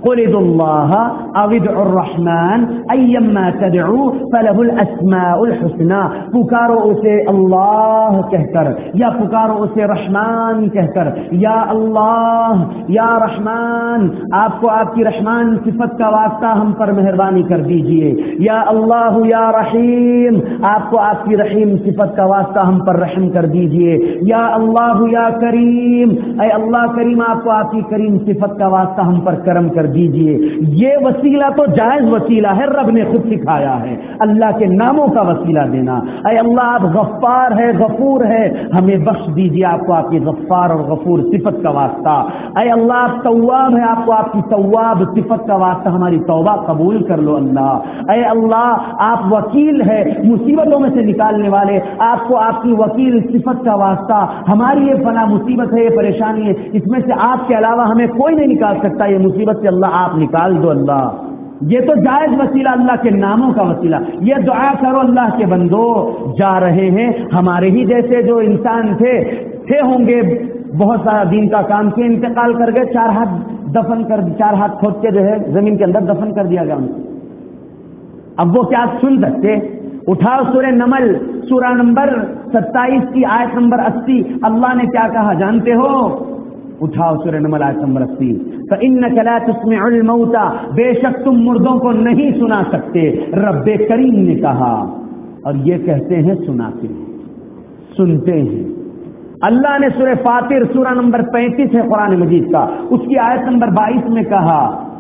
Speaker 1: قل ادعوا اللہ او ادعوا الرحمن ایما تدعوا فلہ الاسماء الحسنى، پکارو اسے اللہ کہہ کر یا پکارو اسے رحمان کہہ کر، یا اللہ یا رحمان، آپ کو آپ کی رحمان صفت کا واسطہ ہم پر مہربانی کر دیجئے، یا اللہ یا رحیم، آپ کو آپ کی رحیم صفت کا واسطہ ہم پر رحم کر دیجئے، یا اللہ یا کریم، اے اللہ کریم آپ کو آپ کی کریم صفت کا واسطہ ہم پر کرم کر دیجئے۔ یہ وسیلہ تو جائز وسیلہ ہے، رب نے خود سکھایا ہے اللہ کے ناموں کا وسیلہ دینا۔ اے اللہ آپ غفار ہے غفور ہے، ہمیں بخش دیجئے آپ کو آپ کی غفار اور غفور صفت کا واسطہ۔ اے اللہ آپ تواب ہے، آپ کو آپ کی تواب صفت کا واسطہ ہماری توبہ قبول کر لو اللہ۔ اے اللہ آپ وکیل ہے، مصیبتوں میں سے نکالنے والے، آپ کو آپ کی وکیل صفت کا واسطہ، ہماری یہ فلاں مصیبت ہے، یہ پریشانی ہے، اس میں سے آپ کے علاوہ ہمیں کوئی نہیں نکال سکتا، یہ مصیبت سے اللہ آپ نکال دو اللہ۔ یہ تو جائز وسیلہ اللہ کے ناموں کا وسیلہ، یہ دعا کرو اللہ کے بندو۔ جا رہے ہیں ہمارے ہی جیسے جو انسان تھے تھے ہوں گے، بہت سارا دین کا کام کیا، انتقال کر گئے، چار ہاتھ دفن کر چار ہاتھ کھود کے جو ہے زمین کے اندر دفن کر دیا گیا ان کو۔ اب وہ کیا سن سکتے؟ اٹھاؤ سورہ نمل سورہ نمبر ستائیس کی آیت نمبر اسی، اللہ نے کیا کہا جانتے ہو؟ اٹھاؤ سورہ نمل آیت نمبر اسی، فَإِنَّكَ لَا تُسْمِعُ الْمَوْتَى، بے شک تم مردوں کو نہیں سنا سکتے، رب کریم نے کہا، اور یہ کہتے ہیں سناتے ہیں، سنتے ہیں۔ اللہ نے سورہ فاطر سورہ نمبر پینتیس ہے قرآن مجید کا، اس کی آیت نمبر بائیس میں کہا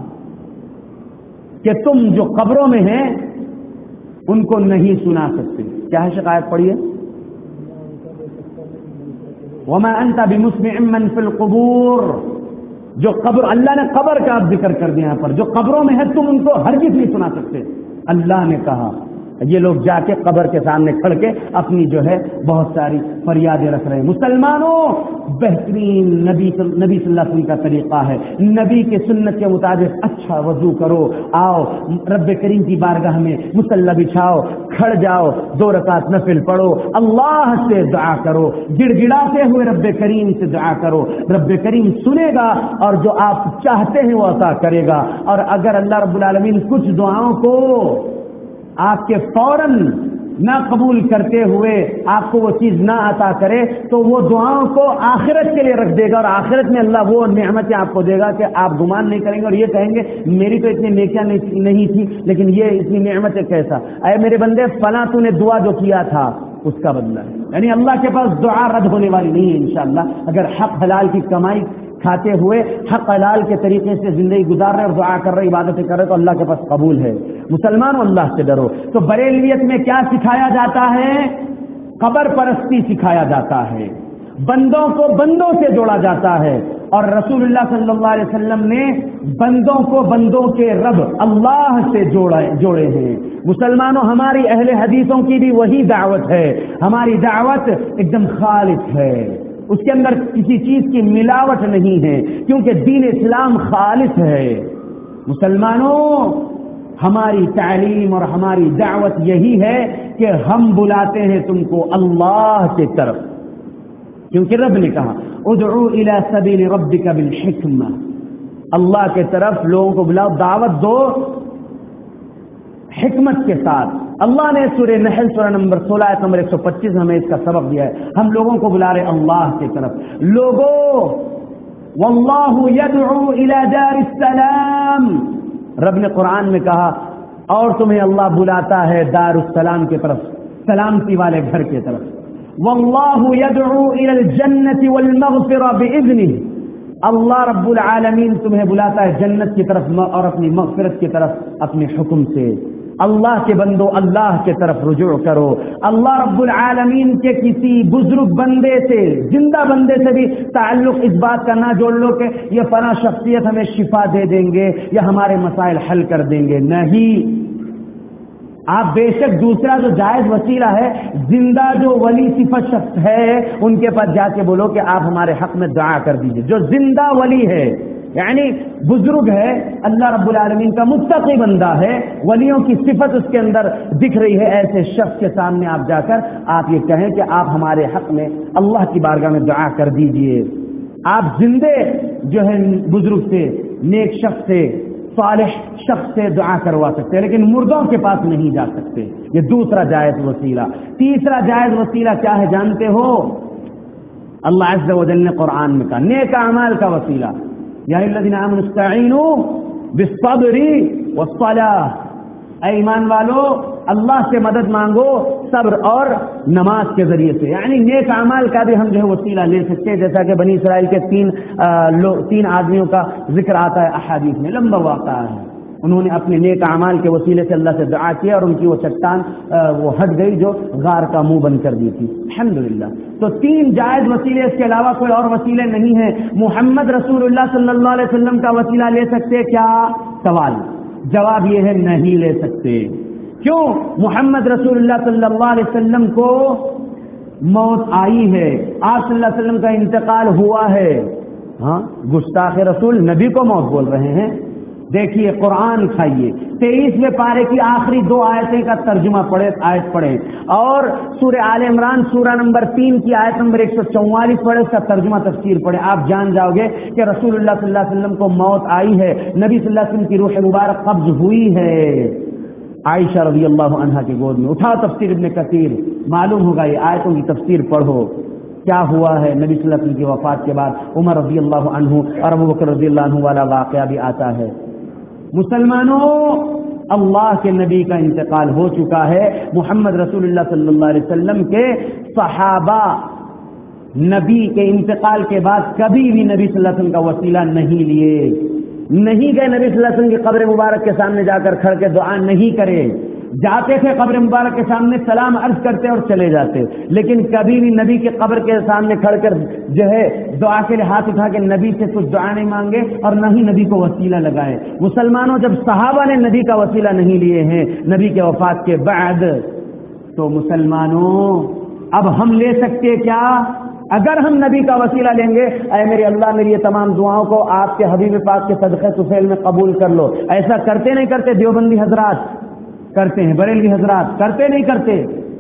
Speaker 1: کہ تم جو قبروں میں ہیں ان کو نہیں سنا سکتے۔ کیا ہے شکایت پڑھیے، وما انت بمسمع من فی القبور، جو قبر، اللہ نے قبر کا ذکر کر دیا یہاں پر، جو قبروں میں ہے تم ان کو ہرگز نہیں سنا سکتے، اللہ نے کہا۔ یہ لوگ جا کے قبر کے سامنے کھڑ کے اپنی جو ہے بہت ساری فریادیں رکھ رہے ہیں۔ مسلمانوں، بہترین نبی نبی صلی اللہ علیہ وسلم کا طریقہ ہے، نبی کے سنت کے مطابق اچھا وضو کرو، آؤ رب کریم کی بارگاہ میں مصلی بچھاؤ، کھڑ جاؤ، دو رکعت نفل پڑھو، اللہ سے دعا کرو، گڑ گڑاتے ہوئے رب کریم سے دعا کرو، رب کریم سنے گا اور جو آپ چاہتے ہیں وہ عطا کرے گا۔ اور اگر اللہ رب العالمین کچھ دعاؤں کو آپ کے فوراً نہ قبول کرتے ہوئے آپ کو وہ چیز نہ عطا کرے تو وہ دعاؤں کو آخرت کے لیے رکھ دے گا، اور آخرت میں اللہ وہ نعمتیں آپ کو دے گا کہ آپ گمان نہیں کریں گے اور یہ کہیں گے میری تو اتنی نیکیاں نہیں تھی لیکن یہ اتنی نعمتیں کیسا۔ اے میرے بندے، فلاں تو نے دعا جو کیا تھا اس کا بدلہ ہے، یعنی اللہ کے پاس دعا رد ہونے والی نہیں ہے انشاءاللہ۔ اگر حق حلال کی کمائی کھاتے ہوئے حق حلال کے طریقے سے زندگی گزار رہے اور دعا کر رہے، عبادتیں کر رہے تو اللہ کے پاس قبول ہے۔ مسلمانوں، اللہ سے ڈرو۔ تو بریلویت میں کیا سکھایا جاتا ہے؟ قبر پرستی سکھایا جاتا ہے، بندوں کو بندوں سے جوڑا جاتا ہے، اور رسول اللہ صلی اللہ علیہ وسلم نے بندوں کو بندوں کے رب اللہ سے جوڑے جوڑے ہیں۔ مسلمانوں، ہماری اہل حدیثوں کی بھی وہی دعوت ہے، ہماری دعوت ایک دم خالص ہے، اس کے اندر کسی چیز کی ملاوٹ نہیں ہے، کیونکہ دین اسلام خالص ہے۔ مسلمانوں، ہماری تعلیم اور ہماری دعوت یہی ہے کہ ہم بلاتے ہیں تم کو اللہ کی طرف، کیونکہ رب نے کہا ادعو الی سبیل ربک بالحکمہ، اللہ کے طرف لوگوں کو بلاؤ، دعوت دو حکمت کے ساتھ۔ اللہ نے سورہ نحل سورہ نمبر سولہ آیت نمبر ایک سو پچیس ہمیں اس کا سبق دیا ہے، ہم لوگوں کو بلا رہے اللہ کی طرف۔ لوگوں، واللہ یدعو الی دار السلام، رب نے قرآن میں کہا اور تمہیں اللہ بلاتا ہے دار السلام کی طرف، سلامتی والے گھر کی طرف۔ واللہ یدعو الی الجنۃ والمغفرہ باذنہ، اللہ رب العالمین تمہیں بلاتا ہے جنت کی طرف اور اپنی مغفرت کی طرف اپنے حکم سے۔ اللہ کے بندو، اللہ کے طرف رجوع کرو، اللہ رب العالمین کے کسی بزرگ بندے سے، زندہ بندے سے بھی تعلق اس بات کا نہ جوڑ لو کہ یہ فلاں شخصیت ہمیں شفا دے دیں گے یا ہمارے مسائل حل کر دیں گے، نہیں۔ آپ بے شک دوسرا جو جائز وسیلہ ہے، زندہ جو ولی صفت شخص ہے ان کے پاس جا کے بولو کہ آپ ہمارے حق میں دعا کر دیجئے، جو زندہ ولی ہے، یعنی بزرگ ہے، اللہ رب العالمین کا متقی بندہ ہے، ولیوں کی صفت اس کے اندر دکھ رہی ہے، ایسے شخص کے سامنے آپ جا کر آپ یہ کہیں کہ آپ ہمارے حق میں اللہ کی بارگاہ میں دعا کر دیجئے۔ آپ زندے جو ہے بزرگ سے، نیک شخص سے صالح شخص سے دعا کروا سکتے ہیں، لیکن مردوں کے پاس نہیں جا سکتے. یہ دوسرا جائز وسیلہ. تیسرا جائز وسیلہ کیا ہے جانتے ہو؟ اللہ عز و جل نے قرآن میں کہا نیک اعمال کا وسیلہ، یا الذین آمنوا استعینوا بالصبر والصلاۃ، اے ایمان والو اللہ سے مدد مانگو صبر اور نماز کے ذریعے سے. یعنی نیک اعمال کا بھی ہم جو ہے وسیلہ لے سکتے ہیں، جیسا کہ بنی اسرائیل کے تین تین آدمیوں کا ذکر آتا ہے احادیث میں، لمبا واقعہ ہے. انہوں نے اپنے نیک اعمال کے وسیلے سے اللہ سے دعا کیا اور ان کی وہ چٹان وہ ہٹ گئی جو غار کا منہ بند کر دی تھی. الحمدللہ. تو تین جائز وسیلے، اس کے علاوہ کوئی اور وسیلے نہیں ہیں. محمد رسول اللہ صلی اللہ علیہ وسلم کا وسیلہ لے سکتے کیا؟ سوال جواب یہ ہے نہیں لے سکتے. کیوں؟ محمد رسول اللہ صلی اللہ علیہ وسلم کو موت آئی ہے، آپ صلی اللہ علیہ وسلم کا انتقال ہوا ہے. ہاں، گستاخ رسول نبی کو موت بول رہے ہیں. دیکھیے قرآن اٹھائیے، تیئیسویں پارے کی آخری دو آیتیں کا ترجمہ پڑھے، آیت پڑھیں، اور سورہ آل عمران سورہ نمبر تین کی آیت نمبر ایک سو چوالیس پڑھے، اس کا ترجمہ تفسیر پڑھے. آپ جان جاؤ گے کہ رسول اللہ صلی اللہ علیہ وسلم کو موت آئی ہے، نبی صلی اللہ علیہ وسلم کی روح مبارک قبض ہوئی ہے عائشہ رضی اللہ عنہا کی گود میں. اٹھاؤ تفسیر ابن کثیر، معلوم ہوگا یہ آیتوں کی تفسیر پڑھو کیا ہوا ہے. نبی صلی اللہ علیہ وسلم کی وفات کے بعد عمر رضی اللہ عنہ اور ابو بکر رضی اللہ عنہ والا واقعہ بھی آتا ہے. مسلمانوں، اللہ کے نبی کا انتقال ہو چکا ہے. محمد رسول اللہ صلی اللہ علیہ وسلم کے صحابہ نبی کے انتقال کے بعد کبھی بھی نبی صلی اللہ علیہ وسلم کا وسیلہ نہیں لیے، نہیں گئے نبی صلی اللہ علیہ وسلم کی قبر مبارک کے سامنے جا کر کھڑ کے دعا نہیں کرے. جاتے تھے قبر مبارک کے سامنے سلام عرض کرتے اور چلے جاتے، لیکن کبھی بھی نبی کے قبر کے سامنے کھڑ کر جو ہے دعا کے لیے ہاتھ اٹھا کے نبی سے کچھ دعا نہیں مانگے اور نہ ہی نبی کو وسیلہ لگائے. مسلمانوں، جب صحابہ نے نبی کا وسیلہ نہیں لیے ہیں نبی کے وفات کے بعد، تو مسلمانوں اب ہم لے سکتے کیا؟ اگر ہم نبی کا وسیلہ لیں گے، اے میرے اللہ میری یہ تمام دعاؤں کو آپ کے حبیب پاک کے صدقے طفیل میں قبول کر لو. ایسا کرتے نہیں کرتے؟ دیوبندی حضرات کرتے ہیں، بریلوی حضرات کرتے نہیں کرتے؟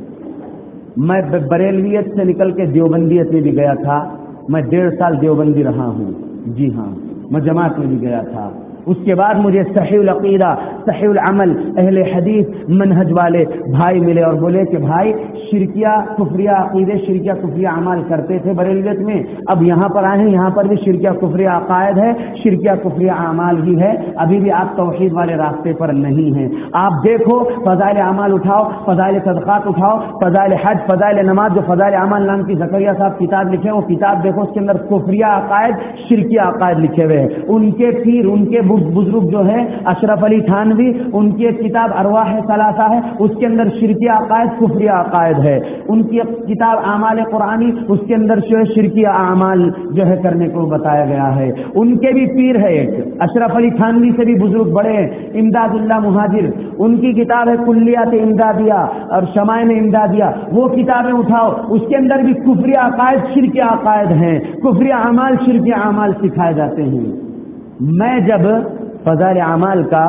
Speaker 1: میں بریلویت سے نکل کے دیوبندیت میں بھی گیا تھا. میں ڈیڑھ سال دیوبندی رہا ہوں. جی ہاں، میں جماعت میں بھی گیا تھا. اس کے بعد مجھے صحیح العقیدہ، صحیح العمل، اہل حدیث منہج والے بھائی ملے اور بولے کہ بھائی شرکیہ کفریہ عقیدے، شرکیہ کفریہ اعمال کرتے تھے بریلیت میں، اب یہاں پر آئے ہیں، یہاں پر بھی شرکیہ کفریہ عقائد ہے، شرکیہ کفریہ اعمال بھی ہے، ابھی بھی آپ توحید والے راستے پر نہیں ہیں. آپ دیکھو فضائل اعمال اٹھاؤ، فضائل صدقات اٹھاؤ، فضائل حج، فضائل نماز، جو فضائل اعمال نام کی زکریا صاحب کتاب لکھے، وہ کتاب دیکھو، اس کے اندر کفریہ عقائد، شرکیہ عقائد لکھے ہوئے ہیں. ان کے پیر، ان کے بزرگ جو ہے اشرف علی تھانوی، ان کی ایک کتاب ارواح ثلاثہ ہے، اس کے اندر شرکی عقائد، کفری عقائد ہے. ان کی ایک کتاب اعمال قرآنی، اس کے اندر جو ہے شرکی اعمال جو ہے کرنے کو بتایا گیا ہے. ان کے بھی پیر ہے ایک اشرف علی تھانوی سے بھی بزرگ بڑے ہیں، امداد اللہ مہاجر، ان کی کتاب ہے کلیات امدادیہ اور شمائل امدادیہ. وہ کتابیں اٹھاؤ، اس کے اندر بھی کفری عقائد، شرکی عقائد ہیں، کفری اعمال، شرکی اعمال سکھائے جاتے ہیں. میں جب فضائل اعمال کا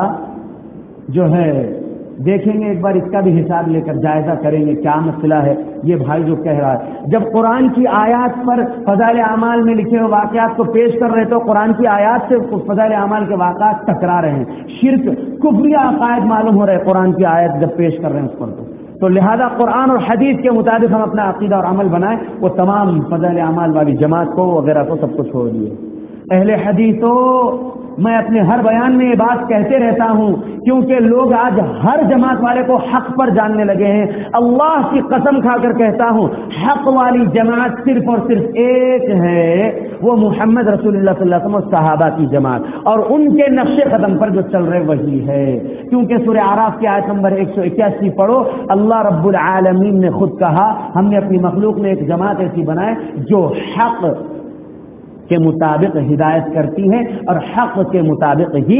Speaker 1: جو ہے دیکھیں گے، ایک بار اس کا بھی حساب لے کر جائزہ کریں گے کیا مسئلہ ہے. یہ بھائی جو کہہ رہا ہے، جب قرآن کی آیات پر فضائل اعمال میں لکھے ہوئے واقعات کو پیش کر رہے تو قرآن کی آیات سے فضائل اعمال کے واقعات ٹکرا رہے ہیں، شرک کفری عقائد معلوم ہو رہے ہیں قرآن کی آیت جب پیش کر رہے ہیں اس پر. تو تو لہذا قرآن اور حدیث کے مطابق ہم اپنا عقیدہ اور عمل بنائیں. وہ تمام فضائل اعمال والی جماعت کو وغیرہ کو سب کو چھوڑ دیے. اہل حدیثوں، میں اپنے ہر بیان میں یہ بات کہتے رہتا ہوں کیونکہ لوگ آج ہر جماعت والے کو حق پر جاننے لگے ہیں. اللہ کی قسم کھا کر کہتا ہوں، حق والی جماعت صرف اور صرف ایک ہے، وہ محمد رسول اللہ صلی اللہ علیہ وسلم اور صحابہ کی جماعت، اور ان کے نقش قدم پر جو چل رہے وہی ہے. کیونکہ سورہ اعراف کی آیت نمبر ایک سو اکیاسی پڑھو، اللہ رب العالمین نے خود کہا ہم نے اپنی مخلوق میں ایک جماعت ایسی بنائے جو حق کے مطابق ہدایت کرتی ہے اور حق کے مطابق ہی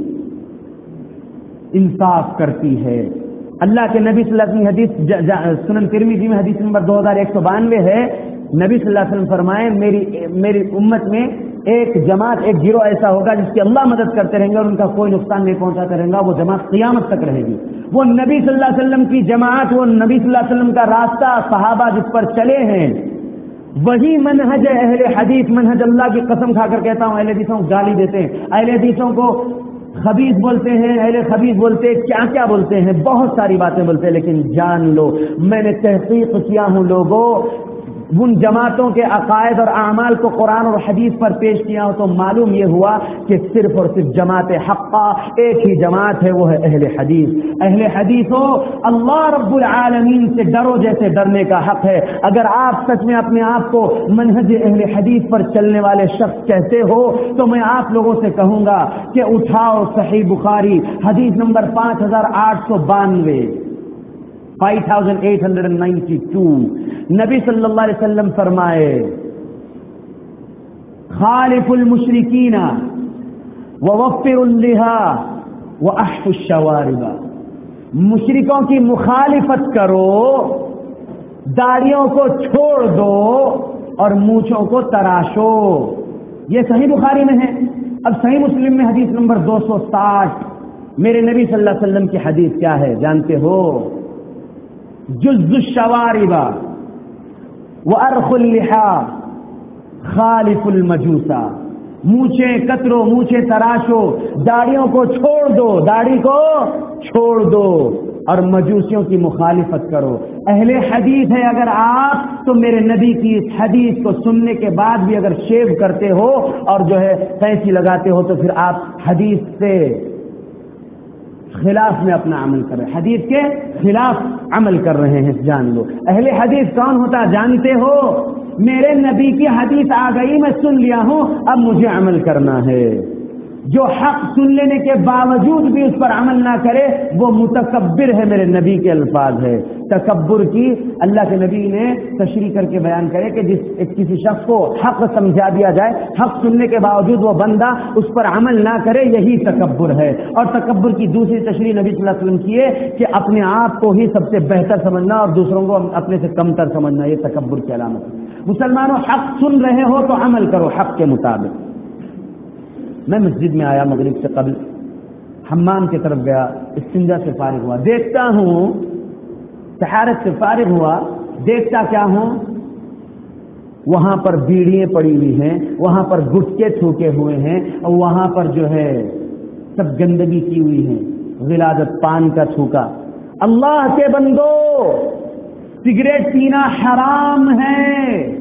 Speaker 1: انصاف کرتی ہے. اللہ کے نبی صلی اللہ علیہ وسلم حدیث سنن ترمذی میں حدیث نمبر دو ہزار ایک سو بانوے ہے. نبی صلی اللہ علیہ وسلم فرمائے میری میری امت میں ایک جماعت، ایک گروہ ایسا ہوگا جس کی اللہ مدد کرتے رہیں گے اور ان کا کوئی نقصان نہیں پہنچاتے رہیں گا. وہ جماعت قیامت تک رہے گی. وہ نبی صلی اللہ علیہ وسلم کی جماعت، وہ نبی صلی اللہ علیہ وسلم کا راستہ، صحابہ جس پر چلے ہیں، وہی منہج اہل حدیث. منہج اللہ کی قسم کھا کر کہتا ہوں، اہل حدیثوں کو گالی دیتے ہیں، اہل حدیثوں کو خبیث بولتے ہیں، اہل خبیث بولتے ہیں، کیا کیا بولتے ہیں، بہت ساری باتیں بولتے ہیں، لیکن جان لو میں نے تحقیق کیا ہوں لوگوں، ان جماعتوں کے عقائد اور اعمال کو قرآن اور حدیث پر پیش کیا ہوں تو معلوم یہ ہوا کہ صرف اور صرف جماعت حقہ ایک ہی جماعت ہے، وہ ہے اہل حدیث۔ اہل حدیث ہو اللہ رب العالمین سے ڈرو جیسے ڈرنے کا حق ہے۔ اگر آپ سچ میں اپنے آپ کو منہج اہل حدیث پر چلنے والے شخص کہتے ہو تو میں آپ لوگوں سے کہوں گا کہ اٹھاؤ صحیح بخاری حدیث نمبر پانچ ہزار آٹھ سو بانوے five thousand eight hundred and ninety two, نبی صلی اللہ علیہ وسلم فرمائے خالف المشرکین ووفر اللحى واحف الشوارب، مشرکوں کی مخالفت کرو، داڑھیوں کو چھوڑ دو اور مونچھوں کو تراشو۔ یہ صحیح بخاری میں ہے۔ اب صحیح مسلم میں حدیث نمبر دو سو ساٹھ میرے نبی صلی اللہ علیہ وسلم کی حدیث کیا ہے جانتے ہو؟ جز الشوارب وارخ اللحى خالف المجوسا، مونچھیں کترو، مونچھیں تراشو، داڑھیوں کو چھوڑ دو، داڑھی کو چھوڑ دو اور مجوسیوں کی مخالفت کرو۔ اہل حدیث ہے اگر آپ تو میرے نبی کی اس حدیث کو سننے کے بعد بھی اگر شیو کرتے ہو اور جو ہے قینچی لگاتے ہو تو پھر آپ حدیث سے خلاف میں اپنا عمل کر رہے ہیں، حدیث کے خلاف عمل کر رہے ہیں، جان لو۔ اہل حدیث کون ہوتا جانتے ہو؟ میرے نبی کی حدیث آ گئی، میں سن لیا ہوں، اب مجھے عمل کرنا ہے۔ جو حق سن لینے کے باوجود بھی اس پر عمل نہ کرے وہ متکبر ہے، میرے نبی کے الفاظ ہے۔ تکبر کی اللہ کے نبی نے تشریح کر کے بیان کرے کہ جس کسی شخص کو حق سمجھا دیا جائے، حق سننے کے باوجود وہ بندہ اس پر عمل نہ کرے، یہی تکبر ہے۔ اور تکبر کی دوسری تشریح نبی صلی اللہ علیہ وسلم کی ہے کہ اپنے آپ کو ہی سب سے بہتر سمجھنا اور دوسروں کو اپنے سے کمتر سمجھنا، یہ تکبر کی علامت ہے۔ مسلمانوں حق سن رہے ہو تو عمل کرو حق کے مطابق۔ میں مسجد میں آیا مغرب سے قبل، حمام کی طرف گیا، استنجا سے فارغ ہوا، دیکھتا ہوں طہارت سے فارغ ہوا، دیکھتا کیا ہوں وہاں پر بیڑیاں پڑی ہوئی ہیں، وہاں پر گٹکے تھوکے ہوئے ہیں، اور وہاں پر جو ہے سب گندگی کی ہوئی ہے، غلاظت پان کا تھوکا۔ اللہ کے بندو سگریٹ پینا حرام ہے،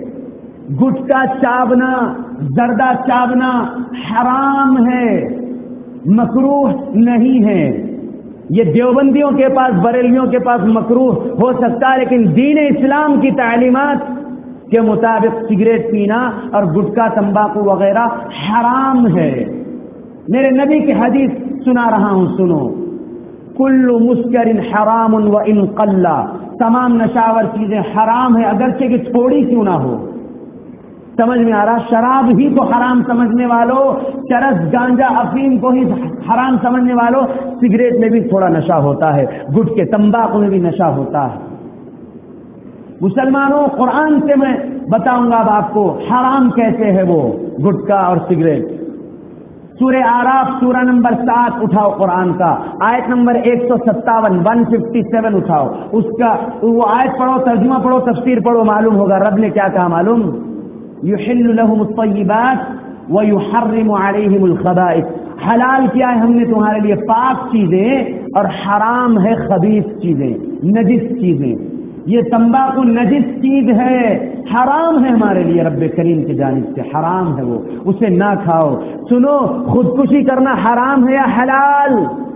Speaker 1: گٹکا چابنا، زردہ چابنا حرام ہے، مکروہ نہیں ہے۔ یہ دیوبندیوں کے پاس، بریلیوں کے پاس مکروہ ہو سکتا ہے، لیکن دین اسلام کی تعلیمات کے مطابق سگریٹ پینا اور گٹکا تمباکو وغیرہ حرام ہے۔ میرے نبی کی حدیث سنا رہا ہوں، سنو، کل مسکر حرام وان قل، تمام نشاور چیزیں حرام ہے اگرچہ کہ تھوڑی کیوں نہ ہو۔ سمجھ میں آ رہا؟ شراب ہی کو حرام سمجھنے والوں، چرس گانجا افیم کو ہی حرام سمجھنے والوں، سگریٹ میں بھی تھوڑا نشہ ہوتا ہے، گٹکے تمباکو میں بھی نشہ ہوتا ہے۔ مسلمانوں قرآن سے میں بتاؤں گا اب آپ کو حرام کیسے ہے وہ گٹکا اور سگریٹ۔ سورہ آراف سورہ نمبر سات اٹھاؤ قرآن کا، آیت نمبر ایک سو ستاون ون ففٹی سیون اٹھاؤ، اس کا وہ آیت پڑھو، ترجمہ پڑھو، تفسیر پڑھو، معلوم ہوگا رب نے کیا کہا معلوم؟ یحل لهم الطیبات ویحرم علیہم الخبائث، حلال کیا ہے ہم نے تمہارے لیے پاک چیزیں اور حرام ہے خبیث چیزیں، نجس چیزیں۔ یہ تمباکو نجس چیز ہے، حرام ہے ہمارے لیے، رب کریم کی جانب سے حرام ہے، وہ اسے نہ کھاؤ۔ سنو، خودکشی کرنا حرام ہے یا حلال؟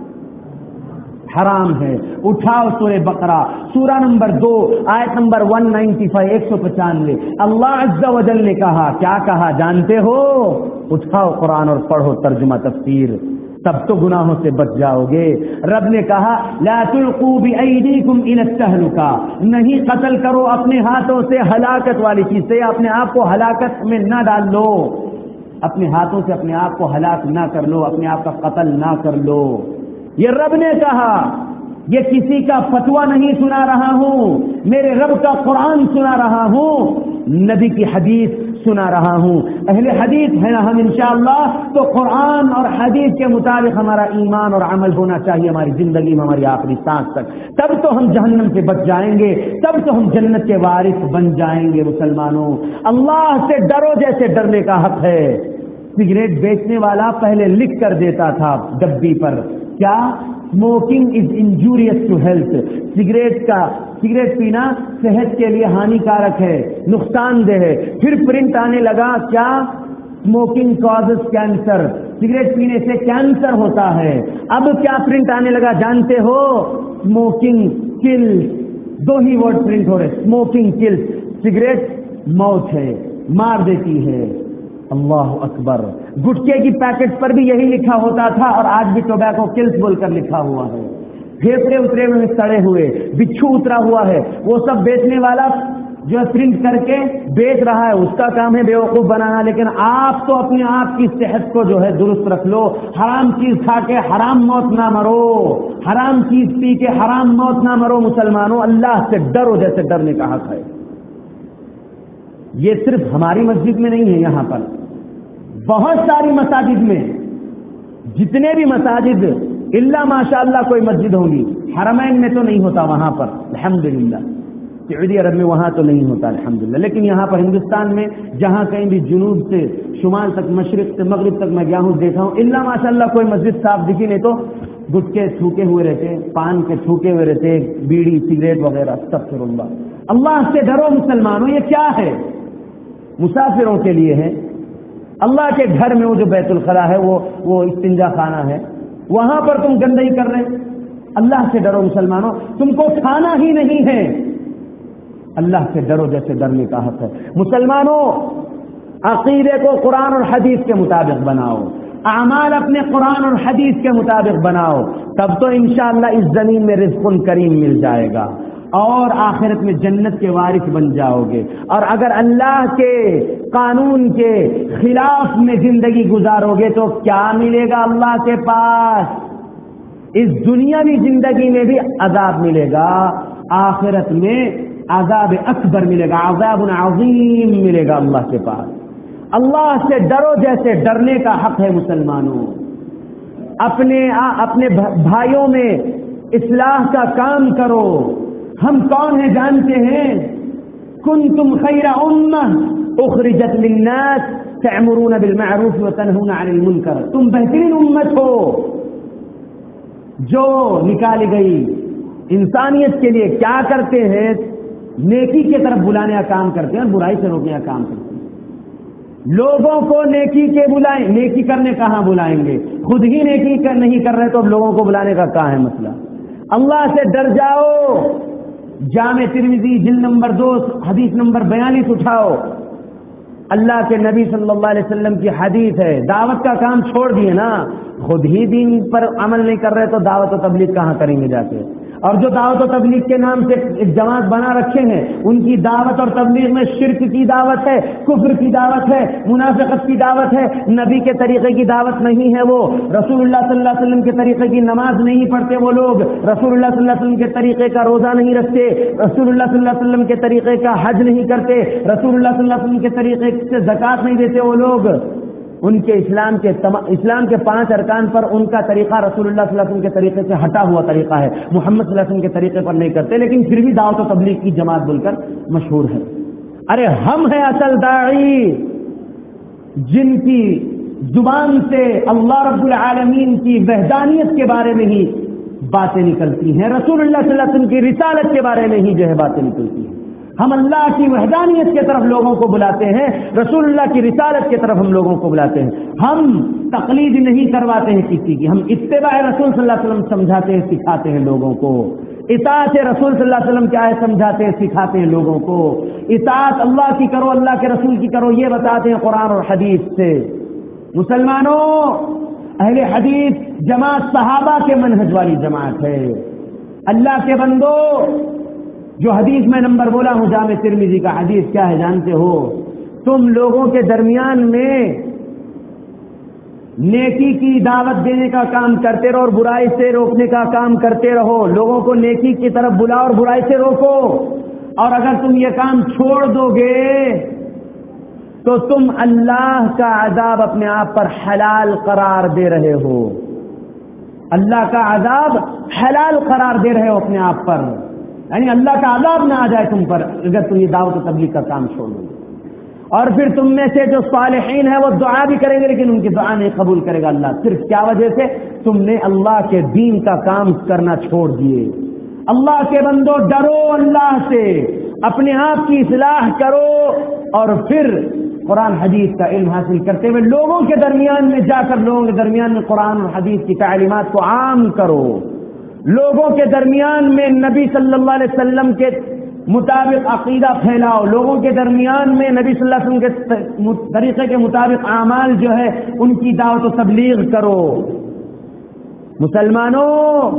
Speaker 1: حرام ہے۔ اٹھاؤ سورہ بقرہ سورہ نمبر دو آیت نمبر ایک سو ننانوے ایک سو پچانوے، اللہ عز و جل نے کہا، کیا کہا جانتے ہو؟ اٹھاؤ قرآن اور پڑھو ترجمہ تفسیر، تب تو گناہوں سے بچ جاؤ گے۔ رب نے کہا لا تلقوا بأیدیکم الی التہلکہ، نہیں قتل کرو اپنے ہاتھوں سے ہلاکت والی چیز سے، اپنے آپ کو ہلاکت میں نہ ڈال لو، اپنے ہاتھوں سے اپنے آپ کو ہلاک نہ کر لو، اپنے آپ کا قتل نہ کر لو۔ یہ رب نے کہا، یہ کسی کا فتویٰ نہیں سنا رہا ہوں، میرے رب کا قرآن سنا رہا ہوں، نبی کی حدیث سنا رہا ہوں۔ اہل حدیث ہے نا ہم انشاءاللہ، تو قرآن اور حدیث کے مطابق ہمارا ایمان اور عمل ہونا چاہیے ہماری زندگی میں، ہماری آخری سانس تک، تب تو ہم جہنم سے بچ جائیں گے، تب تو ہم جنت کے وارث بن جائیں گے۔ مسلمانوں اللہ سے ڈرو جیسے ڈرنے کا حق ہے، سگریٹ بیچنے والا پہلے لکھ کر دیتا تھا ڈبی پر، کیا؟ Smoking is injurious to health, cigarette کا سگریٹ پینا صحت کے لیے ہانیکارک ہے، نقصان دہ ہے۔ پھر پرنٹ آنے لگا، کیا؟ اسموکنگ کازز کینسر، سگریٹ پینے سے کینسر ہوتا ہے۔ اب کیا پرنٹ آنے لگا جانتے ہو؟ اسموکنگ کلز، دو ہی ورڈ پرنٹ ہو رہے، اسموکنگ کلز، سگریٹ موت ہے، مار دیتی ہے۔ اللہ اکبر، گٹکے کی پیکٹ پر بھی یہی لکھا ہوتا تھا، اور آج بھی ٹوبیکو کلز بول کر لکھا ہوا ہے۔ پھیپڑے اترے ہوئے، سڑے ہوئے، بچھو اترا ہوا ہے، وہ سب بیچنے والا جو پرنٹ کر کے بیچ رہا ہے اس کا کام ہے بیوقوف بنانا، لیکن آپ تو اپنے آپ کی صحت کو جو ہے درست رکھ لو، حرام چیز کھا کے حرام موت نہ مرو، حرام چیز پی کے حرام موت نہ مرو۔ مسلمانوں، اللہ سے ڈرو جیسے ڈرنے کا حق ہے۔ یہ صرف ہماری مسجد میں نہیں ہے، یہاں پر بہت ساری مساجد میں، جتنے بھی مساجد الا ماشاء اللہ کوئی مسجد ہوگی، حرمین میں تو نہیں ہوتا وہاں پر الحمدللہ، سعودی عرب میں وہاں تو نہیں ہوتا الحمدللہ، لیکن یہاں پر ہندوستان میں جہاں کہیں بھی جنوب سے شمال تک، مشرق سے مغرب تک میں گیا ہوں، دیکھا ہوں، الا ماشاء اللہ کوئی مسجد صاف دکھی، نہیں تو گٹکے تھوکے ہوئے رہتے، پان کے تھوکے ہوئے رہتے، بیڑی سگریٹ وغیرہ۔ استغفر اللہ، اللہ سے ڈرو مسلمانوں، یہ کیا ہے؟ مسافروں کے لیے ہے۔ اللہ کے گھر میں وہ جو بیت الخلا ہے، وہ وہ استنجا خانہ ہے، وہاں پر تم گندگی کر رہے۔ اللہ سے ڈرو مسلمانوں، تم کو کھانا ہی نہیں ہے، اللہ سے ڈرو جیسے ڈرنے کا حق ہے۔ مسلمانوں، عقیدے کو قرآن اور حدیث کے مطابق بناؤ، اعمال اپنے قرآن اور حدیث کے مطابق بناؤ، تب تو انشاءاللہ اس زمین میں رزق کریم مل جائے گا اور آخرت میں جنت کے وارث بن جاؤ گے۔ اور اگر اللہ کے قانون کے خلاف میں زندگی گزارو گے تو کیا ملے گا اللہ کے پاس؟ اس دنیاوی زندگی میں بھی عذاب ملے گا، آخرت میں عذاب اکبر ملے گا، عذاب عظیم ملے گا اللہ کے پاس۔ اللہ سے ڈرو جیسے ڈرنے کا حق ہے مسلمانوں۔ اپنے اپنے بھائیوں میں اصلاح کا کام کرو۔ ہم کون ہیں جانتے ہیں؟ کنتم خیر امہ اخرجت للناس تأمرون بالمعروف وتنہون عن المنکر، تم بہترین امت ہو جو نکالی گئی انسانیت کے لیے۔ کیا کرتے ہیں؟ نیکی کی طرف بلانے کا کام کرتے ہیں اور برائی سے روکنے کا کام کرتے ہیں۔ لوگوں کو نیکی کے بلائیں، نیکی کرنے کہاں بلائیں گے؟ خود ہی نیکی کر نہیں کر رہے تو اب لوگوں کو بلانے کا کہاں ہے مسئلہ؟ اللہ سے ڈر جاؤ۔ جامع ترمذی جلد نمبر دو حدیث نمبر بیالیس اٹھاؤ، اللہ کے نبی صلی اللہ علیہ وسلم کی حدیث ہے۔ دعوت کا کام چھوڑ دیے نا، خود ہی دین پر عمل نہیں کر رہے تو دعوت و تبلیغ کہاں کریں گے جا کے؟ اور جو دعوت و تبلیغ کے نام سے ایک جماعت بنا رکھے ہیں، ان کی دعوت اور تبلیغ میں شرک کی دعوت ہے، کفر کی دعوت ہے، منافقت کی دعوت ہے، نبی کے طریقے کی دعوت نہیں ہے۔ وہ رسول اللہ صلی اللہ علیہ وسلم کے طریقے کی نماز نہیں پڑھتے، وہ لوگ رسول اللہ صلی اللہ علیہ وسلم کے طریقے کا روزہ نہیں رکھتے، رسول اللہ صلی اللہ علیہ وسلم کے طریقے کا حج نہیں کرتے، رسول اللہ صلی اللہ علیہ وسلم کے طریقے سے زکوٰۃ نہیں دیتے۔ وہ لوگ ان کے اسلام کے اسلام کے پانچ ارکان پر ان کا طریقہ رسول اللہ صلی اللہ علیہ وسلم کے طریقے سے ہٹا ہوا طریقہ ہے، محمد صلی اللہ علیہ وسلم کے طریقے پر نہیں کرتے، لیکن پھر بھی دعوت و تبلیغ کی جماعت بول کر مشہور ہے۔ ارے ہم ہیں اصل داعی، جن کی زبان سے اللہ رب العالمین کی وحدانیت کے بارے میں ہی باتیں نکلتی ہیں، رسول اللہ صلی اللہ علیہ وسلم کی رسالت کے بارے میں ہی جو ہے باتیں نکلتی ہیں۔ ہم اللہ کی وحدانیت کی طرف لوگوں کو بلاتے ہیں، رسول اللہ کی رسالت کی طرف ہم لوگوں کو بلاتے ہیں۔ ہم تقلید نہیں کرواتے ہیں کسی کی، ہم اتباع رسول صلی اللہ علیہ وسلم سمجھاتے ہیں، سکھاتے ہیں لوگوں کو۔ اطاعت رسول صلی اللہ علیہ وسلم کیا ہے سمجھاتے ہیں، سکھاتے ہیں لوگوں کو۔ اطاعت اللہ کی کرو، اللہ کے رسول کی کرو، یہ بتاتے ہیں قرآن اور حدیث سے۔ مسلمانوں، اہل حدیث جماعت صحابہ کے منہج والی جماعت ہے۔ اللہ کے بندو، جو حدیث میں نمبر بولا ہوں جامع ترمذی کا حدیث کیا ہے جانتے ہو؟ تم لوگوں کے درمیان میں نیکی کی دعوت دینے کا کام کرتے رہو اور برائی سے روکنے کا کام کرتے رہو۔ لوگوں کو نیکی کی طرف بلاؤ اور برائی سے روکو، اور اگر تم یہ کام چھوڑ دو گے تو تم اللہ کا عذاب اپنے آپ پر حلال قرار دے رہے ہو، اللہ کا عذاب حلال قرار دے رہے ہو اپنے آپ پر، یعنی اللہ کا عذاب نہ آ جائے تم پر اگر تم یہ دعوت و تبلیغ کا کام چھوڑ دو۔ اور پھر تم میں سے جو صالحین ہیں وہ دعا بھی کریں گے لیکن ان کی دعا نہیں قبول کرے گا اللہ. صرف کیا وجہ سے؟ تم نے اللہ کے دین کا کام کرنا چھوڑ دیے. اللہ کے بندو ڈرو اللہ سے، اپنے آپ کی اصلاح کرو اور پھر قرآن حدیث کا علم حاصل کرتے ہوئے لوگوں کے درمیان میں جا کر لوگوں کے درمیان میں قرآن اور حدیث کی تعلیمات کو عام کرو. لوگوں کے درمیان میں نبی صلی اللہ علیہ وسلم کے مطابق عقیدہ پھیلاؤ. لوگوں کے درمیان میں نبی صلی اللہ علیہ وسلم کے طریقے کے مطابق اعمال جو ہے ان کی دعوت و تبلیغ کرو. مسلمانوں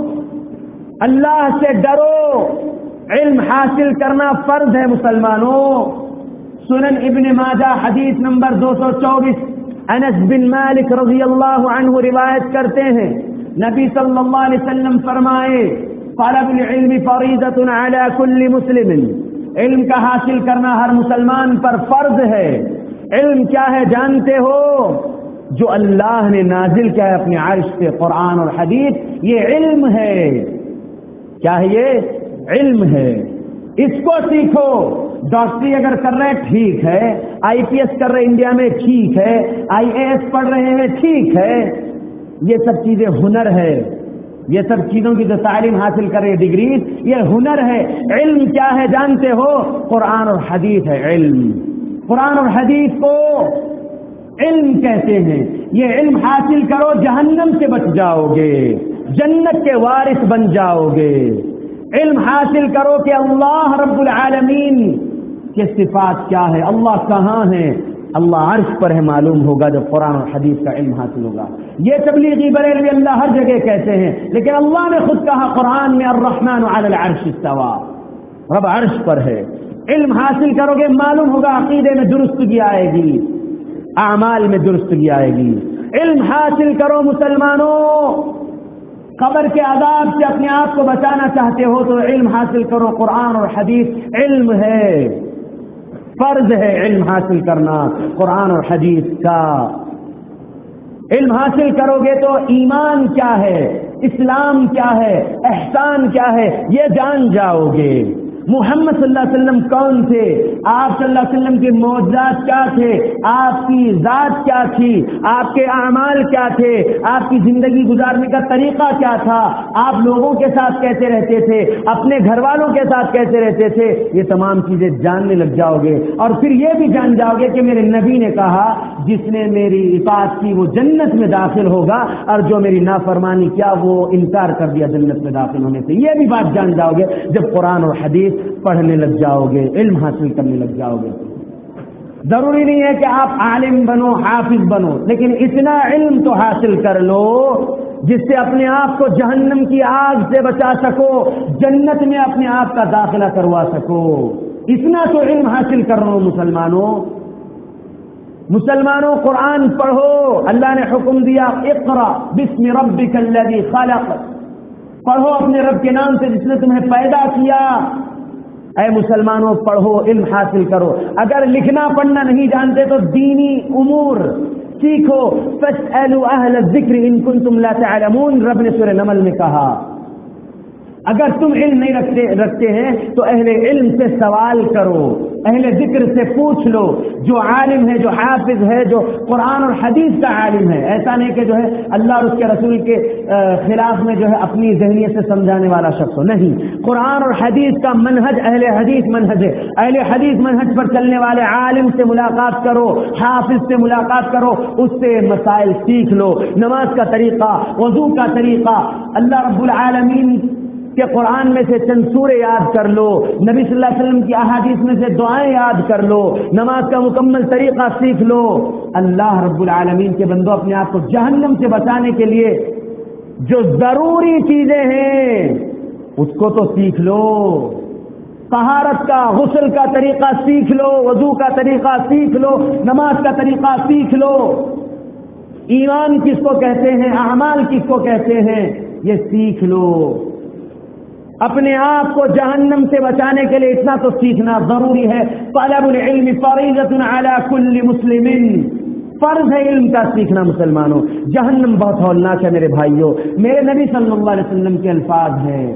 Speaker 1: اللہ سے ڈرو، علم حاصل کرنا فرض ہے. مسلمانوں سنن ابن ماجہ حدیث نمبر دو سو چوبیس انس بن مالک رضی اللہ عنہ روایت کرتے ہیں، نبی صلی اللہ علیہ وسلم فرمائے طلب العلم فریضۃ علی کل مسلم، علم کا حاصل کرنا ہر مسلمان پر فرض ہے. علم کیا ہے جانتے ہو؟ جو اللہ نے نازل کیا ہے اپنے عرش پہ، قرآن اور حدیث، یہ علم ہے. کیا ہے یہ؟ علم ہے. اس کو سیکھو. ڈاکٹری اگر کر رہے ہیں ٹھیک ہے، آئی پی ایس کر رہے انڈیا میں ٹھیک ہے، آئی اے ایس پڑھ رہے ہیں ٹھیک ہے، یہ سب چیزیں ہنر ہے. یہ سب چیزوں کی جو تعلیم حاصل کر رہے ڈگری، یہ ہنر ہے. علم کیا ہے جانتے ہو؟ قرآن اور حدیث ہے علم. قرآن اور حدیث کو علم کہتے ہیں. یہ علم حاصل کرو، جہنم سے بچ جاؤ گے، جنت کے وارث بن جاؤ گے. علم حاصل کرو کہ اللہ رب العالمین کے صفات کیا ہے، اللہ کہاں ہے. اللہ عرش پر ہے معلوم ہوگا جب قرآن اور حدیث کا علم حاصل ہوگا. یہ تبلیغی بریلوی اللہ ہر جگہ کہتے ہیں، لیکن اللہ نے خود کہا قرآن میں الرحمن علی العرش استوى، رب عرش پر ہے. علم حاصل کرو گے معلوم ہوگا، عقیدے میں درستگی آئے گی، اعمال میں درستگی آئے گی. علم حاصل کرو مسلمانوں. قبر کے عذاب سے اپنے آپ کو بچانا چاہتے ہو تو علم حاصل کرو. قرآن اور حدیث علم ہے، فرض ہے علم حاصل کرنا قرآن اور حدیث کا. علم حاصل کرو گے تو ایمان کیا ہے، اسلام کیا ہے، احسان کیا ہے یہ جان جاؤ گے. محمد صلی اللہ علیہ وسلم کون تھے، آپ صلی اللہ علیہ وسلم کے معجزات کیا تھے، آپ کی ذات کیا تھی، آپ کے اعمال کیا تھے، آپ کی زندگی گزارنے کا طریقہ کیا تھا، آپ لوگوں کے ساتھ کیسے رہتے تھے، اپنے گھر والوں کے ساتھ کیسے رہتے تھے، یہ تمام چیزیں جاننے لگ جاؤ گے. اور پھر یہ بھی جان جاؤ گے کہ میرے نبی نے کہا جس نے میری اطاعت کی وہ جنت میں داخل ہوگا، اور جو میری نافرمانی کیا وہ انکار کر دیا جنت میں داخل ہونے سے. یہ بھی بات جان جاؤ گے جب قرآن اور حدیث پڑھنے لگ جاؤ گے، علم حاصل کرنے لگ جاؤ گے. ضروری نہیں ہے کہ آپ عالم بنو، حافظ بنو، لیکن اتنا علم تو حاصل کر لو جس سے اپنے آپ کو جہنم کی آگ سے بچا سکو، جنت میں اپنے آپ کا داخلہ کروا سکو. اتنا تو علم حاصل کر لو مسلمانوں. مسلمانوں قرآن پڑھو. اللہ نے حکم دیا اقرا بسم ربک الذی خلق، پڑھو اپنے رب کے نام سے جس نے تمہیں پیدا کیا. اے مسلمانوں پڑھو، علم حاصل کرو. اگر لکھنا پڑھنا نہیں جانتے تو دینی امور سیکھو. فاسألوا اہل الذکر ان کنتم لا تعلمون، رب نے سورہ نمل میں کہا. اگر تم علم نہیں رکھتے رکھتے ہیں تو اہل علم سے سوال کرو، اہل ذکر سے پوچھ لو، جو عالم ہے، جو حافظ ہے، جو قرآن اور حدیث کا عالم ہے. ایسا نہیں کہ جو ہے اللہ اور اس کے رسول کے خلاف میں جو ہے اپنی ذہنیت سے سمجھانے والا شخص ہو. نہیں، قرآن اور حدیث کا منہج اہل حدیث منہج ہے. اہل حدیث منہج پر چلنے والے عالم سے ملاقات کرو، حافظ سے ملاقات کرو، اس سے مسائل سیکھ لو. نماز کا طریقہ، وضو کا طریقہ، اللہ رب العالمین کہ قرآن میں سے چند سورے یاد کر لو، نبی صلی اللہ علیہ وسلم کی احادیث میں سے دعائیں یاد کر لو، نماز کا مکمل طریقہ سیکھ لو. اللہ رب العالمین کے بندوں اپنے آپ کو جہنم سے بچانے کے لیے جو ضروری چیزیں ہیں اس کو تو سیکھ لو. طہارت کا، غسل کا طریقہ سیکھ لو، وضو کا طریقہ سیکھ لو، نماز کا طریقہ سیکھ لو. ایمان کس کو کہتے ہیں، اعمال کس کو کہتے ہیں، یہ سیکھ لو. اپنے آپ کو جہنم سے بچانے کے لیے اتنا تو سیکھنا ضروری ہے. طلب العلم فریضۃ علی کل مسلم، فرض ہے علم کا سیکھنا مسلمانوں. جہنم بہت ہولناک ہے میرے بھائیوں. میرے نبی صلی اللہ علیہ وسلم کے الفاظ ہیں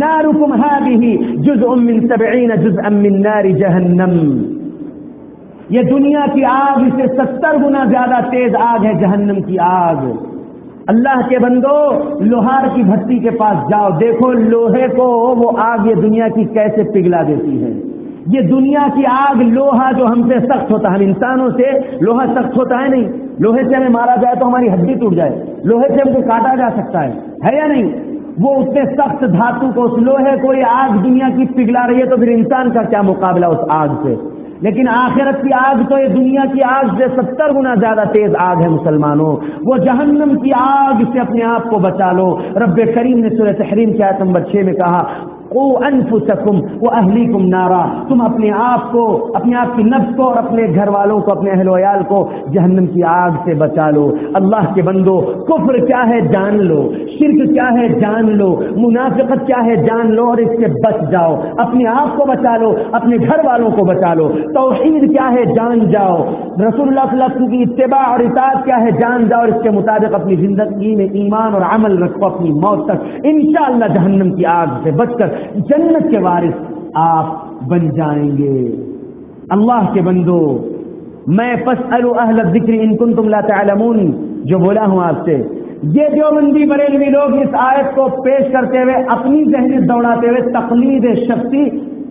Speaker 1: نارکم هذه جزء من سبعین جزءا من نار جہنم. یہ دنیا کی آگ سے ستر گنا زیادہ تیز آگ ہے جہنم کی آگ. اللہ کے بندو لوہار کی بھٹی کے پاس جاؤ، دیکھو لوہے کو وہ آگ یہ دنیا کی کیسے پگھلا دیتی ہے. یہ دنیا کی آگ، لوہا جو ہم سے سخت ہوتا ہے، ہم انسانوں سے لوہا سخت ہوتا ہے نہیں. لوہے سے ہمیں مارا جائے تو ہماری ہڈی ٹوٹ جائے، لوہے سے ہم کو کاٹا جا سکتا ہے ہے یا نہیں؟ وہ اتنے سخت دھاتو کو، اس لوہے کو یہ آگ دنیا کی پگھلا رہی ہے، تو پھر انسان کا کیا مقابلہ اس آگ سے. لیکن آخرت کی آگ تو یہ دنیا کی آگ سے ستر گنا زیادہ تیز آگ ہے مسلمانوں. وہ جہنم کی آگ سے اپنے آپ کو بچا لو. رب کریم نے سورہ تحریم کی آیت نمبر چھ میں کہا قوا انفسکم واہلیکم نارا، تم اپنے آپ کو، اپنے آپ کی نفس کو اور اپنے گھر والوں کو، اپنے اہل و عیال کو جہنم کی آگ سے بچا لو. اللہ کے بندو کفر کیا ہے جان لو، شرک کیا ہے جان لو، منافقت کیا ہے جان لو اور اس سے بچ جاؤ. اپنے آپ کو بچا لو، اپنے گھر والوں کو بچا لو. توحید کیا ہے جان جاؤ، رسول اللہ صلی اللہ علیہ وسلم کی اتباع اور اطاعت کیا ہے جان جاؤ، اور اس کے مطابق اپنی زندگی میں ایمان اور عمل رکھو اپنی موت تک. انشاءاللہ جہنم کی آگ سے بچ کر جنت کے وارث آپ بن جائیں گے. اللہ کے بندو میں فاسألوا اہل الذکر ان کنتم لا تعلمون جو بولا ہوں آپ سے، یہ دیوبندی بریلوی لوگ اس آیت کو پیش کرتے ہوئے اپنی ذہنیت دوڑاتے ہوئے تقلید شخصی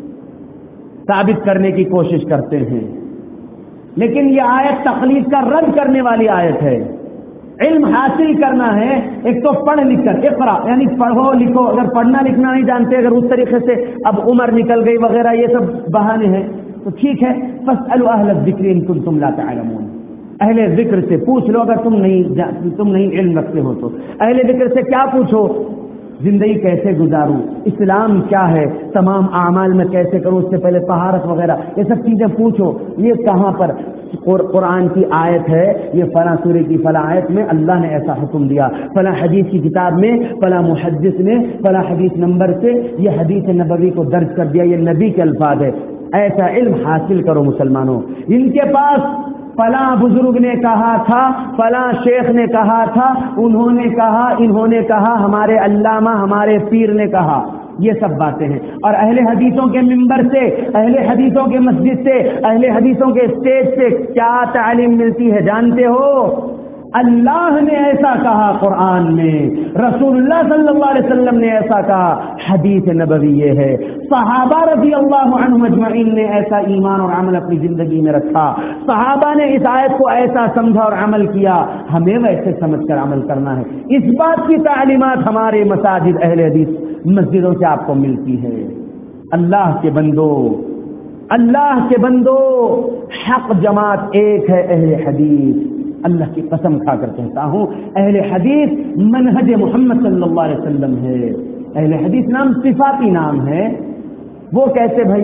Speaker 1: ثابت کرنے کی کوشش کرتے ہیں، لیکن یہ آیت تقلید کا رد کرنے والی آیت ہے. علم حاصل کرنا ہے، ایک تو پڑھ لکھ کر، اقرا یعنی پڑھو لکھو. اگر پڑھنا لکھنا نہیں جانتے، اگر اس طریقے سے اب عمر نکل گئی وغیرہ یہ سب بہانے ہیں تو ٹھیک ہے. فاسألوا اہل الذکر ان کنتم لا تعلمون، اہل ذکر سے پوچھ لو اگر تم نہیں تم نہیں علم رکھتے ہو تو. اہل ذکر سے کیا پوچھو؟ زندگی کیسے گزاروں، اسلام کیا ہے، تمام اعمال میں کیسے کروں، اس سے پہلے طہارت وغیرہ یہ سب چیزیں پوچھو. یہ کہاں پر قرآن کی آیت ہے، یہ فلاں سورے کی فلاں آیت میں اللہ نے ایسا حکم دیا، فلاں حدیث کی کتاب میں فلاں محدث نے فلاں حدیث نمبر سے یہ حدیث نبوی کو درج کر دیا، یہ نبی کے الفاظ ہے. ایسا علم حاصل کرو مسلمانوں. ان کے پاس فلاں بزرگ نے کہا تھا، فلاں شیخ نے کہا تھا، انہوں نے کہا، انہوں نے کہا، ہمارے علامہ ہمارے پیر نے کہا، یہ سب باتیں ہیں. اور اہل حدیثوں کے منبر سے، اہل حدیثوں کے مسجد سے، اہل حدیثوں کے اسٹیج سے کیا تعلیم ملتی ہے جانتے ہو؟ اللہ نے ایسا کہا قرآن میں، رسول اللہ صلی اللہ علیہ وسلم نے ایسا کہا، حدیث نبوی یہ ہے. صحابہ رضی اللہ عنہم اجمعین نے ایسا ایمان اور عمل اپنی زندگی میں رکھا. صحابہ نے اس آیت کو ایسا سمجھا اور عمل کیا، ہمیں ویسے سمجھ کر عمل کرنا ہے. اس بات کی تعلیمات ہمارے مساجد اہل حدیث مسجدوں سے آپ کو ملتی ہے. اللہ کے بندو، اللہ کے بندو، حق جماعت ایک ہے اہل حدیث. اللہ کی قسم کھا کر کہتا ہوں اہل حدیث منہج محمد صلی اللہ علیہ وسلم ہے. اہل حدیث نام صفاتی نام ہے. وہ کیسے بھائی؟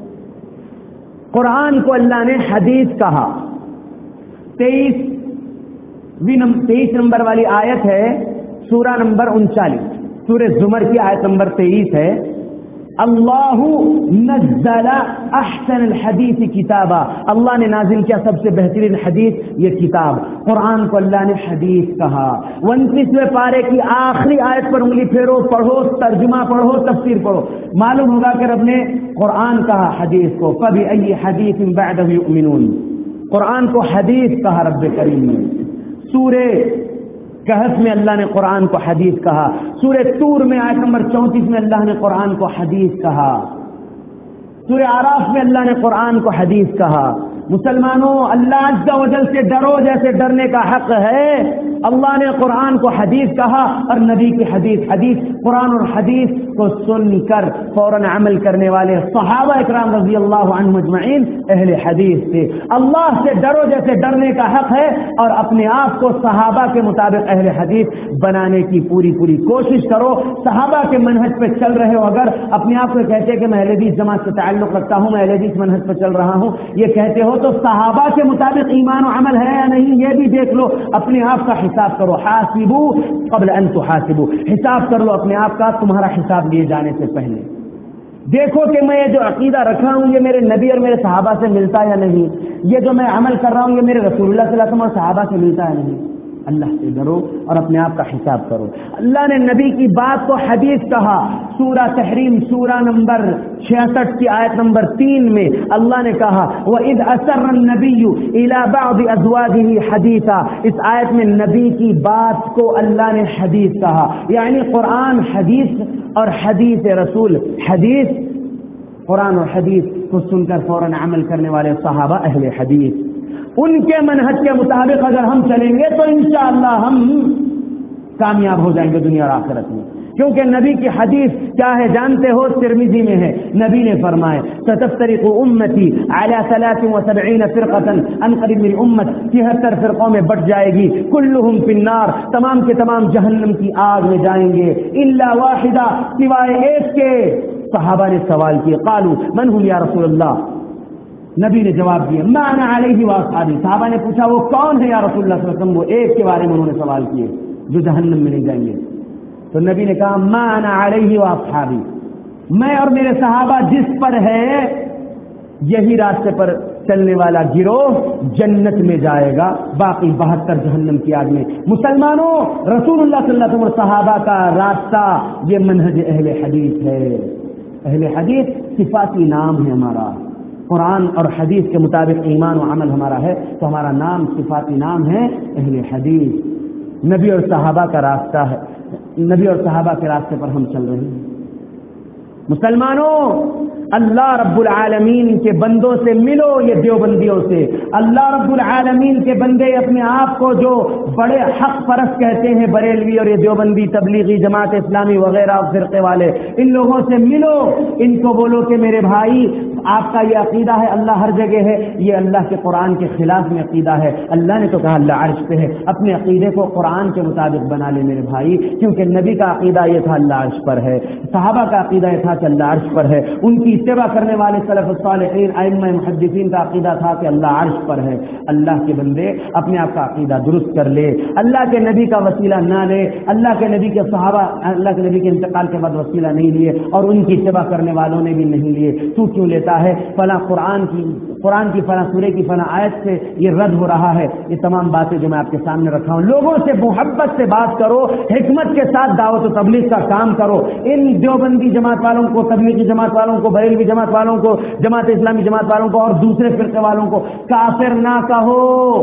Speaker 1: قرآن کو اللہ نے حدیث کہا. تیئیس تیئیس نمبر والی آیت ہے سورہ نمبر انچالیس، سورہ زمر کی آیت نمبر تیئیس ہے. اللہ نزل احسن الحدیث کتابا، اللہ نے نازل کیا سب سے بہترین حدیث یہ کتاب. قرآن کو اللہ نے حدیث کہا. انتیسویں پارے کی آخری آیت پر انگلی پھیرو، پڑھو، ترجمہ پڑھو، تفسیر پڑھو، معلوم ہوگا کہ رب نے قرآن کہا حدیث کو. فبأي حدیث بعدہ یؤمنون، قرآن کو حدیث کہا رب کریم نے. سورہ کہف میں اللہ نے قرآن کو حدیث کہا. سورہ طور میں آیت نمبر چونتیس میں اللہ نے قرآن کو حدیث کہا. سورہ اعراف میں اللہ نے قرآن کو حدیث کہا. مسلمانوں اللہ عز و جل سے ڈرو جیسے ڈرنے کا حق ہے. اللہ نے قرآن کو حدیث کہا اور نبی کی حدیث حدیث. قرآن اور حدیث کو سن کر فوراً عمل کرنے والے صحابہ اکرام رضی اللہ عنہم اجمعین اہل حدیث تھے. اللہ سے ڈرو جیسے ڈرنے کا حق ہے اور اپنے آپ کو صحابہ کے مطابق اہل حدیث بنانے کی پوری پوری کوشش کرو. صحابہ کے منہج پہ چل رہے ہو، اگر اپنے آپ کو کہتے کہ میں اہل حدیث جماعت سے تعلق رکھتا ہوں، میں اہل حدیث منہج پہ چل رہا ہوں، یہ کہتے ہو تو صحابہ کے مطابق ایمان و عمل ہے یا نہیں یہ بھی دیکھ لو. اپنے آپ کا حساب کرو. حاسبو قبل ان تحاسبو، حساب کر لو اپنے آپ کا تمہارا حساب لیے جانے سے پہلے. دیکھو کہ میں یہ جو عقیدہ رکھا ہوں یہ میرے نبی اور میرے صحابہ سے ملتا یا نہیں. یہ جو میں عمل کر رہا ہوں یہ میرے رسول اللہ صلی اللہ علیہ وسلم اور صحابہ سے ملتا ہے نہیں. اللہ سے ڈرو اور اپنے آپ کا حساب کرو. اللہ نے نبی کی بات کو حدیث کہا. سورہ تحریم سورہ نمبر چھیاسٹھ کی آیت نمبر تین میں اللہ نے کہا وَإِذْ أَسَرَّ النَّبِيُّ إِلَى بَعْضِ أَزْوَاجِهِ حَدِيثًا. اس آیت میں نبی کی بات کو اللہ نے حدیث کہا, یعنی قرآن حدیث اور حدیث رسول. حدیث قرآن اور حدیث کو سن کر فوراً عمل کرنے والے صحابہ اہل حدیث, ان کے منہج کے مطابق اگر ہم چلیں گے تو انشاءاللہ ہم کامیاب ہو جائیں گے دنیا اور آخرت میں. کیونکہ نبی کی حدیث کیا ہے جانتے ہو؟ ترمذی میں ہے. نبی نے فرمائے ستفترق امتی علی ثلاث وسبعین فرقۃ, ان قریب میری امت تہتر فرقوں میں بٹ جائے گی, کلہم فی النار, تمام کے تمام جہنم کی آگ میں جائیں گے, الا واحدہ, سوائے ایک کے. صحابہ نے سوال کیے قالوا من هم یا رسول اللہ. نبی نے جواب دیا ما انا علیہ واصحابی. صحابہ نے پوچھا وہ کون ہے یا رسول اللہ صلی اللہ علیہ وسلم؟ وہ ایک کے بارے میں انہوں نے سوال کیے جو جہنم میں نہیں جائیں گے. تو نبی نے کہا ما انا علیہ واصحابی, میں اور میرے صحابہ جس پر ہے یہی راستے پر چلنے والا گروہ جنت میں جائے گا, باقی بہتر جہنم کی آگ میں. مسلمانوں, رسول اللہ صلی اللہ علیہ وسلم اور صحابہ کا راستہ یہ منہج اہل حدیث ہے. اہل حدیث صفاتی نام ہے ہمارا. قرآن اور حدیث کے مطابق ایمان و عمل ہمارا ہے تو ہمارا نام صفاتی نام ہے اہل حدیث. نبی اور صحابہ کا راستہ ہے, نبی اور صحابہ کے راستے پر ہم چل رہے ہیں. مسلمانوں, اللہ رب العالمین کے بندوں سے ملو, یہ دیوبندیوں سے. اللہ رب العالمین کے بندے اپنے آپ کو جو بڑے حق پرست کہتے ہیں, بریلوی اور یہ دیوبندی تبلیغی جماعت اسلامی وغیرہ فرقے والے, ان لوگوں سے ملو, ان کو بولو کہ میرے بھائی آپ کا یہ عقیدہ ہے اللہ ہر جگہ ہے, یہ اللہ کے قرآن کے خلاف میں عقیدہ ہے. اللہ نے تو کہا اللہ عرش پہ ہے, اپنے عقیدے کو قرآن کے مطابق بنا لے میرے بھائی, کیونکہ نبی کا عقیدہ یہ تھا اللہ عرش پر ہے, صحابہ کا عقیدہ یہ تھا کہ اللہ عرش پر ہے, ان کی اتباع کرنے والے سلف الصالحین ائمہ محدثین کا عقیدہ تھا کہ اللہ عرش پر ہے. اللہ کے بندے اپنے آپ کا عقیدہ درست کر لے, اللہ کے نبی کا وسیلہ نہ لے, اللہ کے نبی کے صحابہ اللہ کے نبی کے انتقال کے بعد وسیلہ نہیں لیے اور ان کی اتباع کرنے والوں نے بھی نہیں لیے. تو کیوں لیتا ہے؟ فلاں قرآن کی قرآن کی فلاں سورے کی فلاں آیت سے یہ رد ہو رہا ہے. یہ تمام باتیں جو میں آپ کے سامنے رکھا ہوں, لوگوں سے محبت سے بات کرو, حکمت کے ساتھ دعوت و تبلیغ کا کام کرو. ان دیوبندی جماعت والوں کو, تبلیغی جماعت والوں کو, بریلوی جماعت والوں کو, جماعت اسلامی جماعت والوں کو اور دوسرے فرقے والوں کو کافر نہ کہو.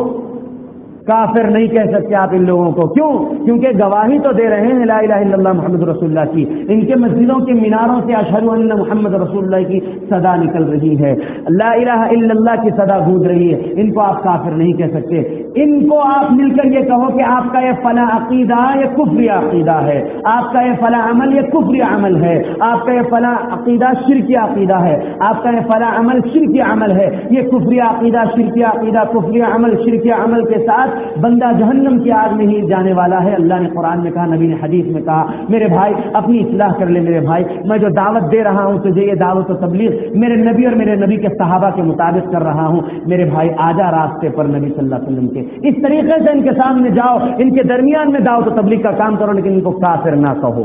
Speaker 1: کافر نہیں کہہ سکتے آپ ان لوگوں کو. کیوں؟ کیونکہ گواہی تو دے رہے ہیں لا الہ الا اللہ محمد رسول اللہ کی. ان کے مسجدوں کے میناروں سے اشہد ان محمد رسول اللہ کی صدا نکل رہی ہے, لا الہ الا اللہ کی صدا گونج رہی ہے. ان کو آپ کافر نہیں کہہ سکتے. ان کو آپ مل کر یہ کہو کہ آپ کا یہ فلاں عقیدہ یہ کفری عقیدہ ہے, آپ کا یہ فلاں عمل یہ کفری عمل ہے, آپ کا یہ فلاں عقیدہ شرکی عقیدہ ہے, آپ کا یہ فلاں عمل شرکی عمل ہے. یہ کفری عقیدہ شرکی عقیدہ کفری عمل شرکی عمل کے ساتھ بندہ جہنم کی آگ میں ہی جانے والا ہے. اللہ نے قرآن میں کہا, نبی نے حدیث میں کہا. میرے بھائی اپنی اصلاح کر لے. میرے بھائی میں جو دعوت دے رہا ہوں تجھے, یہ دعوت و تبلیغ میرے نبی اور میرے نبی کے صحابہ کے مطابق کر رہا ہوں. میرے بھائی آجا راستے پر نبی صلی اللہ علیہ وسلم کے. اس طریقے سے ان کے سامنے جاؤ, ان کے درمیان میں دعوت و تبلیغ کا کام کرو, لیکن ان کو کافر نہ کہو.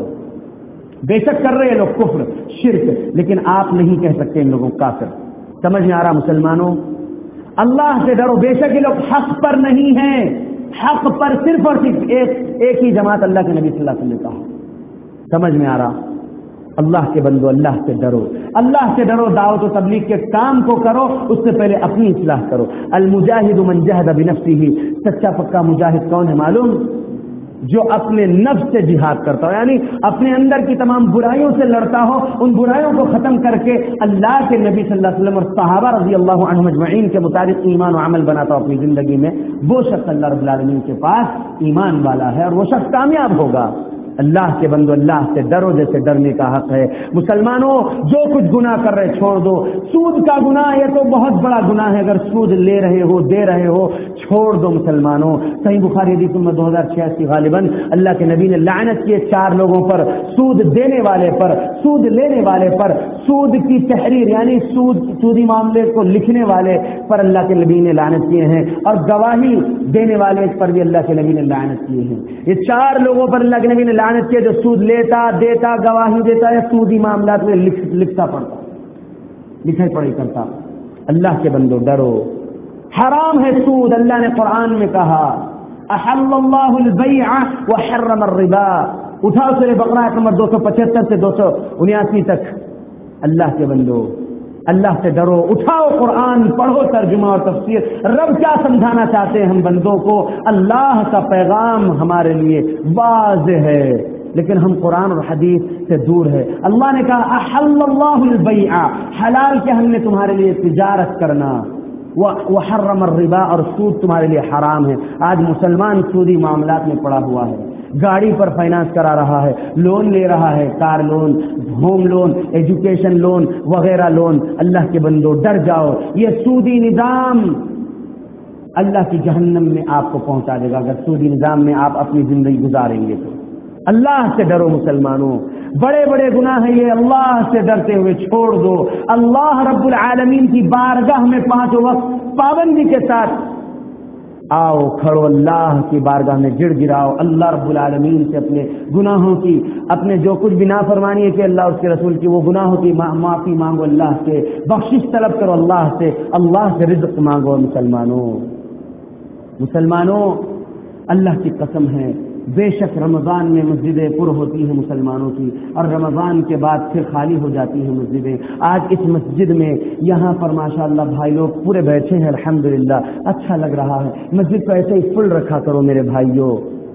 Speaker 1: بے شک کر رہے ہیں لوگ کفر شرک, لیکن آپ نہیں کہہ سکتے ان لوگوں کو کافر. سمجھ میں آ رہا مسلمانوں؟ اللہ سے ڈرو. بے شک یہ لوگ حق پر نہیں ہیں, حق پر صرف اور صرف ایک ایک ہی جماعت اللہ کے نبی صلی اللہ علیہ وسلم نے کہا. سمجھ میں آ رہا؟ اللہ کے بندو اللہ سے ڈرو, اللہ سے ڈرو. دعوت و تبلیغ کے کام کو کرو, اس سے پہلے اپنی اصلاح کرو. المجاہد من جہد بنفسہ, سچا پکا مجاہد کون ہے معلوم؟ جو اپنے نفس سے جہاد کرتا ہو, یعنی اپنے اندر کی تمام برائیوں سے لڑتا ہو, ان برائیوں کو ختم کر کے اللہ کے نبی صلی اللہ علیہ وسلم اور صحابہ رضی اللہ عنہم اجمعین کے مطابق ایمان و عمل بناتا ہو اپنی زندگی میں. وہ شخص اللہ رب العالمین کے پاس ایمان والا ہے اور وہ شخص کامیاب ہوگا. اللہ کے بندو اللہ سے ڈرو جیسے ڈرنے کا حق ہے. مسلمانوں, جو کچھ گناہ کر رہے چھوڑ دو. سود کا گناہ یہ تو بہت بڑا گناہ ہے, اگر سود لے رہے ہو دے رہے ہو چھوڑ دو مسلمانوں. صحیح بخاری حدیث نمبر دو ہزار چھیاسی غالباً اللہ کے نبی نے لعنت کیے چار لوگوں پر, سود دینے والے پر, سود لینے والے پر, سود کی تحریر یعنی سود سودی معاملے کو لکھنے والے پر اللہ کے نبی نے لعنت کیے ہیں, اور گواہی دینے والے پر بھی اللہ کے نبی نے لعنت کیے ہیں. یہ چار لوگوں پر اللہ کے نبی نے لعنت کیے جو سود لیتا دیتا گواہی دیتا ہے, سودی معاملات میں لکھ, لکھتا پڑتا لکھائی پڑھی کرتا. اللہ کے بندو ڈرو, حرام ہے سود. اللہ نے قرآن میں کہا احل اللہ البیع وحرم الربا. اٹھاؤ سورہ بقرہ آیت نمبر دو سو پچہتر سے دو سو انیاسی تک. اللہ کے بندو اللہ سے ڈرو, اٹھاؤ قرآن, پڑھو ترجمہ اور تفسیر. رب کیا سمجھانا چاہتے ہیں ہم بندوں کو؟ اللہ کا پیغام ہمارے لیے واضح ہے, لیکن ہم قرآن اور حدیث سے دور ہے. اللہ نے کہا احل اللہ البیع, حلال کہ ہم نے تمہارے لیے تجارت کرنا, وحرم الربا, اور سود تمہارے لیے حرام ہے. آج مسلمان سودی معاملات میں پڑا ہوا ہے, گاڑی پر فائنانس کرا رہا ہے, لون لے رہا ہے, car loan, home loan, education loan وغیرہ لون. اللہ کے بندو ڈر جاؤ, یہ سودی نظام اللہ کی جہنم میں آپ کو پہنچا دے گا اگر سودی نظام میں آپ اپنی زندگی گزاریں گے تو. اللہ سے ڈرو مسلمانوں, بڑے بڑے گناہ ہیں یہ, اللہ سے ڈرتے ہوئے چھوڑ دو. اللہ رب العالمین کی بارگاہ میں پانچوں وقت پابندی کے ساتھ آؤ, کھڑو, اللہ کی بارگاہ میں گڑ گراؤ. اللہ رب العالمین سے اپنے گناہوں کی, اپنے جو کچھ بھی نافرمانی ہے کہ اللہ اس کے رسول کی, وہ گناہوں کی معافی مانگو, اللہ سے بخشش طلب کرو, اللہ سے اللہ سے رزق مانگو. مسلمانوں مسلمانوں اللہ کی قسم ہے, بے شک رمضان میں مسجدیں پر ہوتی ہیں مسلمانوں کی, اور رمضان کے بعد پھر خالی ہو جاتی ہیں مسجدیں. آج اس مسجد میں یہاں پر ماشاءاللہ بھائی لوگ پورے بیٹھے ہیں, الحمدللہ اچھا لگ رہا ہے. مسجد کو ایسے ہی فل رکھا کرو میرے بھائیوں.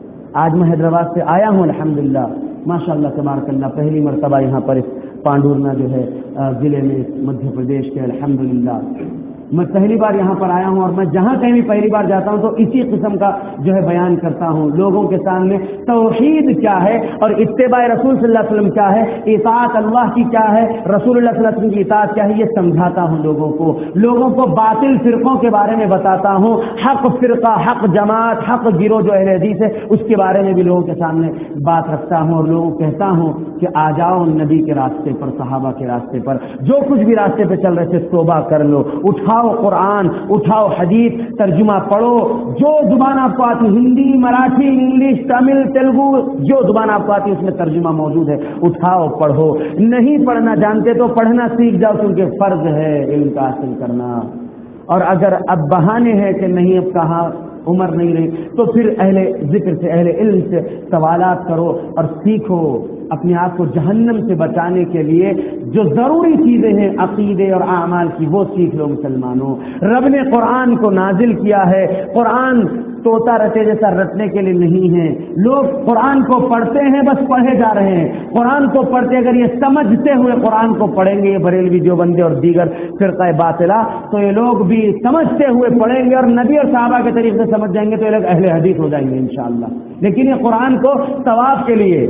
Speaker 1: آج میں حیدرآباد سے آیا ہوں, الحمدللہ ماشاءاللہ تبارک اللہ, پہلی مرتبہ یہاں پر اس پانڈورنا جو ہے ضلع میں مدھیہ پردیش کے, الحمدللہ میں پہلی بار یہاں پر آیا ہوں. اور میں جہاں کہیں بھی پہلی بار جاتا ہوں تو اسی قسم کا جو ہے بیان کرتا ہوں لوگوں کے سامنے, توحید کیا ہے اور اتباع رسول صلی اللہ علیہ وسلم کیا ہے, اطاعت اللہ کی کیا ہے, رسول اللہ صلی اللہ علیہ وسلم کی اطاعت کیا ہے, یہ سمجھاتا ہوں لوگوں کو. لوگوں کو باطل فرقوں کے بارے میں بتاتا ہوں, حق فرقہ, حق جماعت, حق گروہ جو اہل حدیث ہے اس کے بارے میں بھی لوگوں کے سامنے بات رکھتا ہوں, اور لوگوں کو کہتا ہوں کہ آ جاؤ نبی کے راستے پر, صحابہ کے راستے پر, جو کچھ بھی راستے پہ چل رہے تھے توبہ کر لو. اٹھاؤ قرآن, اٹھاؤ حدیث, ترجمہ پڑھو, جو زبان آپ کو آتی, ہندی, مراٹھی, انگلش, تمل, تیلگو, جو زبان آپ کو آتی اس میں ترجمہ موجود ہے, اٹھاؤ پڑھو. نہیں پڑھنا جانتے تو پڑھنا سیکھ جاؤ, کیونکہ فرض ہے علم کا حاصل کرنا. اور اگر اب بہانے ہیں کہ نہیں اب کہاں عمر نہیں رہی, تو پھر اہل ذکر سے, اہل علم سے سوالات کرو اور سیکھو. اپنے آپ کو جہنم سے بچانے کے لیے جو ضروری چیزیں ہیں عقیدے اور اعمال کی, وہ سیکھ لو مسلمانوں. رب نے قرآن کو نازل کیا ہے, قرآن طوطا رٹے جیسا رٹنے کے لیے نہیں ہے. لوگ قرآن کو پڑھتے ہیں, بس پڑھے جا رہے ہیں. قرآن کو پڑھتے, اگر یہ سمجھتے ہوئے قرآن کو پڑھیں گے, یہ بریلوی دیوبندی اور دیگر فرقہ باطلہ, تو یہ لوگ بھی سمجھتے ہوئے پڑھیں گے اور نبی اور صحابہ کے طریقے سے سمجھ جائیں گے, تو یہ لوگ اہل حدیث ہو جائیں گے انشاءاللہ. لیکن یہ قرآن کو ثواب کے لیے,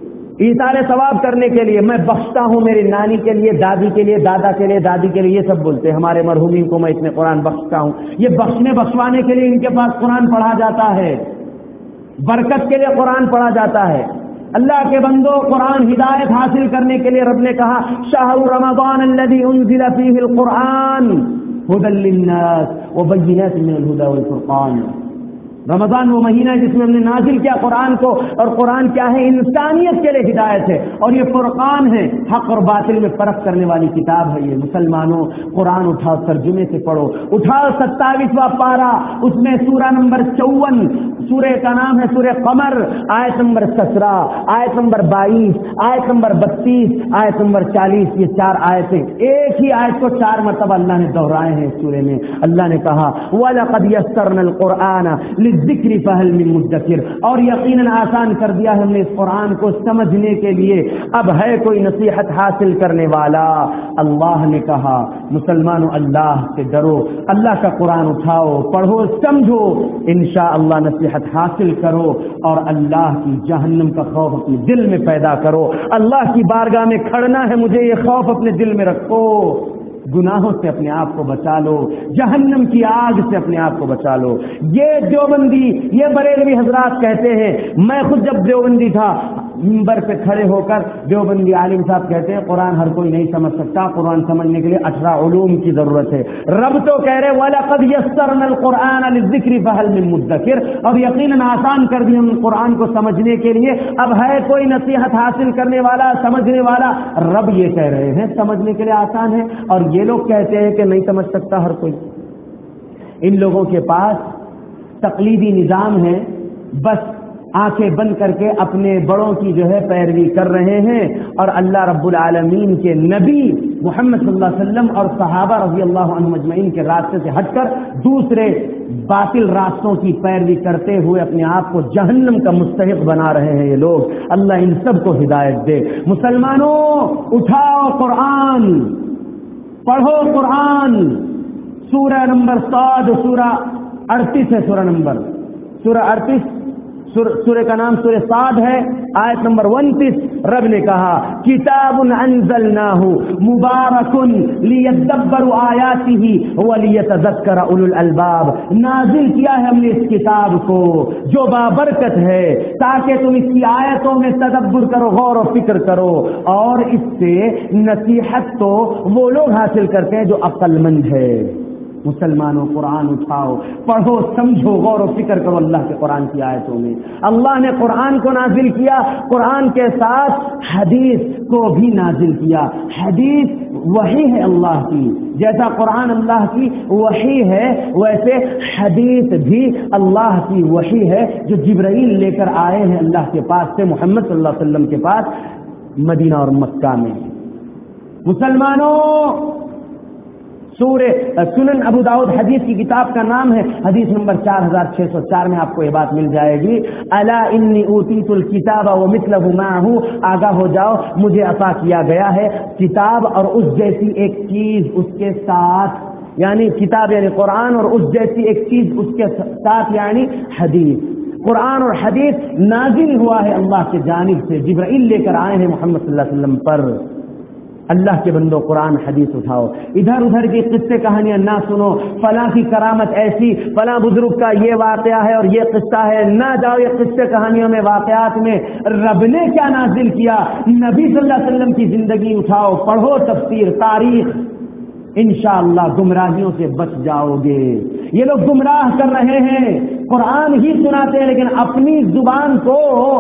Speaker 1: ایثار ثواب کرنے کے لیے, میں بخشتا ہوں میری نانی کے لیے, دادی کے لیے, دادا کے لیے, دادی کے لیے, یہ سب بولتے ہیں. ہمارے مرحومین کو میں اتنے قرآن بخشتا ہوں. یہ بخشنے بخشوانے کے لیے ان کے پاس قرآن پڑھا جاتا ہے, برکت کے لیے قرآن پڑھا جاتا ہے. اللہ کے بندو, قرآن ہدایت حاصل کرنے کے لیے رب نے کہا شہر رمضان الذی انزل فیہ القرآن ھدی للناس وبینات من الھدی والفرقان. رمضان وہ مہینہ ہے جس میں ہم نے نازل کیا قرآن کو, اور قرآن کیا ہے, انسانیت کے لیے ہدایت ہے, اور یہ فرقان ہے, حق اور باطل میں فرق کرنے والی کتاب ہے یہ. مسلمانوں قرآن اٹھاؤ, ترجمے سے پڑھو. اٹھاؤ ستائیسواں پارہ, اس میں سورہ نمبر چون, سورہ کا نام ہے سورہ قمر, آیت نمبر سترہ, آیت نمبر بائیس, آیت نمبر بتیس, آیت نمبر چالیس, یہ چار آیتیں, ایک ہی آیت کو چار مرتبہ اللہ نے دہرائے ہیں اس سورے میں. اللہ نے کہا وَلَقَدْ يَسَّرْنَا الْقُرْآنَ ذکر فہل من مدکر, اور یقیناً آسان کر دیا ہم نے اس قرآن کو سمجھنے کے لیے, اب ہے کوئی نصیحت حاصل کرنے والا. اللہ نے کہا مسلمانوں اللہ سے ڈرو, اللہ کا قرآن اٹھاؤ, پڑھو, سمجھو, انشاءاللہ نصیحت حاصل کرو, اور اللہ کی جہنم کا خوف اپنے دل میں پیدا کرو. اللہ کی بارگاہ میں کھڑنا ہے, مجھے یہ خوف اپنے دل میں رکھو. گناہوں سے اپنے آپ کو بچا لو, جہنم کی آگ سے اپنے آپ کو بچا لو. یہ دیوبندی, یہ بریلوی حضرات کہتے ہیں, میں خود جب دیوبندی تھا منبر پہ کھڑے ہو کر دیوبندی عالم صاحب کہتے ہیں قرآن ہر کوئی نہیں سمجھ سکتا, قرآن سمجھنے کے لیے اٹھارہ علوم کی ضرورت ہے. رب تو کہہ رہے وَلَقَدْ يَسَّرْنَا الْقُرْآنَ لِلذِّكْرِ فَهَلْ مِن مُدَّكِرٍ, اور یقیناً آسان کر دیا ہم قرآن کو سمجھنے کے لیے, اب ہے کوئی نصیحت حاصل کرنے والا, سمجھنے والا. رب یہ کہہ رہے ہیں سمجھنے کے لیے آسان ہے, اور یہ لوگ کہتے ہیں کہ نہیں سمجھ سکتا ہر کوئی. ان لوگوں کے پاس تقلیدی نظام ہے, بس آنکھیں بند کر کے اپنے بڑوں کی جو ہے پیروی کر رہے ہیں، اور اللہ رب العالمین کے نبی محمد صلی اللہ علیہ وسلم اور صحابہ رضی اللہ عنہم اجمعین کے راستے سے ہٹ کر دوسرے باطل راستوں کی پیروی کرتے ہوئے اپنے آپ کو جہنم کا مستحق بنا رہے ہیں یہ لوگ۔ اللہ ان سب کو ہدایت دے۔ مسلمانوں اٹھاؤ قرآن، پڑھو قرآن۔ سورہ نمبر سات، سورہ اڑتیس ہے، سورہ نمبر سورہ اڑتیس، سورہ کا نام سورہ صاد ہے، آیت نمبر انتیس۔ رب نے کہا کتاب انزلناہ مبارک لیدبروا آیاتہ ولیتذکر اولو الالباب، نازل کیا ہے ہم نے اس کتاب کو جو بابرکت ہے تاکہ تم اس کی آیتوں میں تدبر کرو، غور و فکر کرو، اور اس سے نصیحت تو وہ لوگ حاصل کرتے ہیں جو عقل مند ہے۔ مسلمانوں قرآن اٹھاؤ، پڑھو، سمجھو، غور و فکر کرو اللہ کے قرآن کی آیتوں میں۔ اللہ نے قرآن کو نازل کیا، قرآن کے ساتھ حدیث کو بھی نازل کیا۔ حدیث وحی ہے اللہ کی، جیسا قرآن اللہ کی وحی ہے ویسے حدیث بھی اللہ کی وحی ہے جو جبرائیل لے کر آئے ہیں اللہ کے پاس سے محمد صلی اللہ علیہ وسلم کے پاس مدینہ اور مکہ میں۔ مسلمانوں سورہ سنن ابو داؤد حدیث کی کتاب کا نام ہے، حدیث نمبر چار ہزار چھ سو چار میں آپ کو یہ بات مل جائے گی، الا انی اوتیت الکتاب ومثلہ معہ، آگاہ ہو جاؤ مجھے عطا کیا گیا ہے کتاب اور اس جیسی ایک چیز اس کے ساتھ، یعنی کتاب یعنی قرآن اور اس جیسی ایک چیز اس کے ساتھ یعنی حدیث۔ قرآن اور حدیث نازل ہوا ہے اللہ کی جانب سے، جبرائیل لے کر آئے ہیں محمد صلی اللہ علیہ وسلم پر۔ اللہ کے بندو قرآن حدیث اٹھاؤ، ادھر ادھر کی قصے کہانیاں نہ سنو، فلاں کی کرامت ایسی، فلاں بزرگ کا یہ واقعہ ہے اور یہ قصہ ہے، نہ جاؤ یہ قصے کہانیوں میں، واقعات میں۔ رب نے کیا نازل کیا، نبی صلی اللہ علیہ وسلم کی زندگی اٹھاؤ، پڑھو تفسیر، تاریخ، انشاءاللہ گمراہیوں سے بچ جاؤ گے۔ یہ لوگ گمراہ کر رہے ہیں، قرآن ہی سناتے ہیں لیکن اپنی زبان کو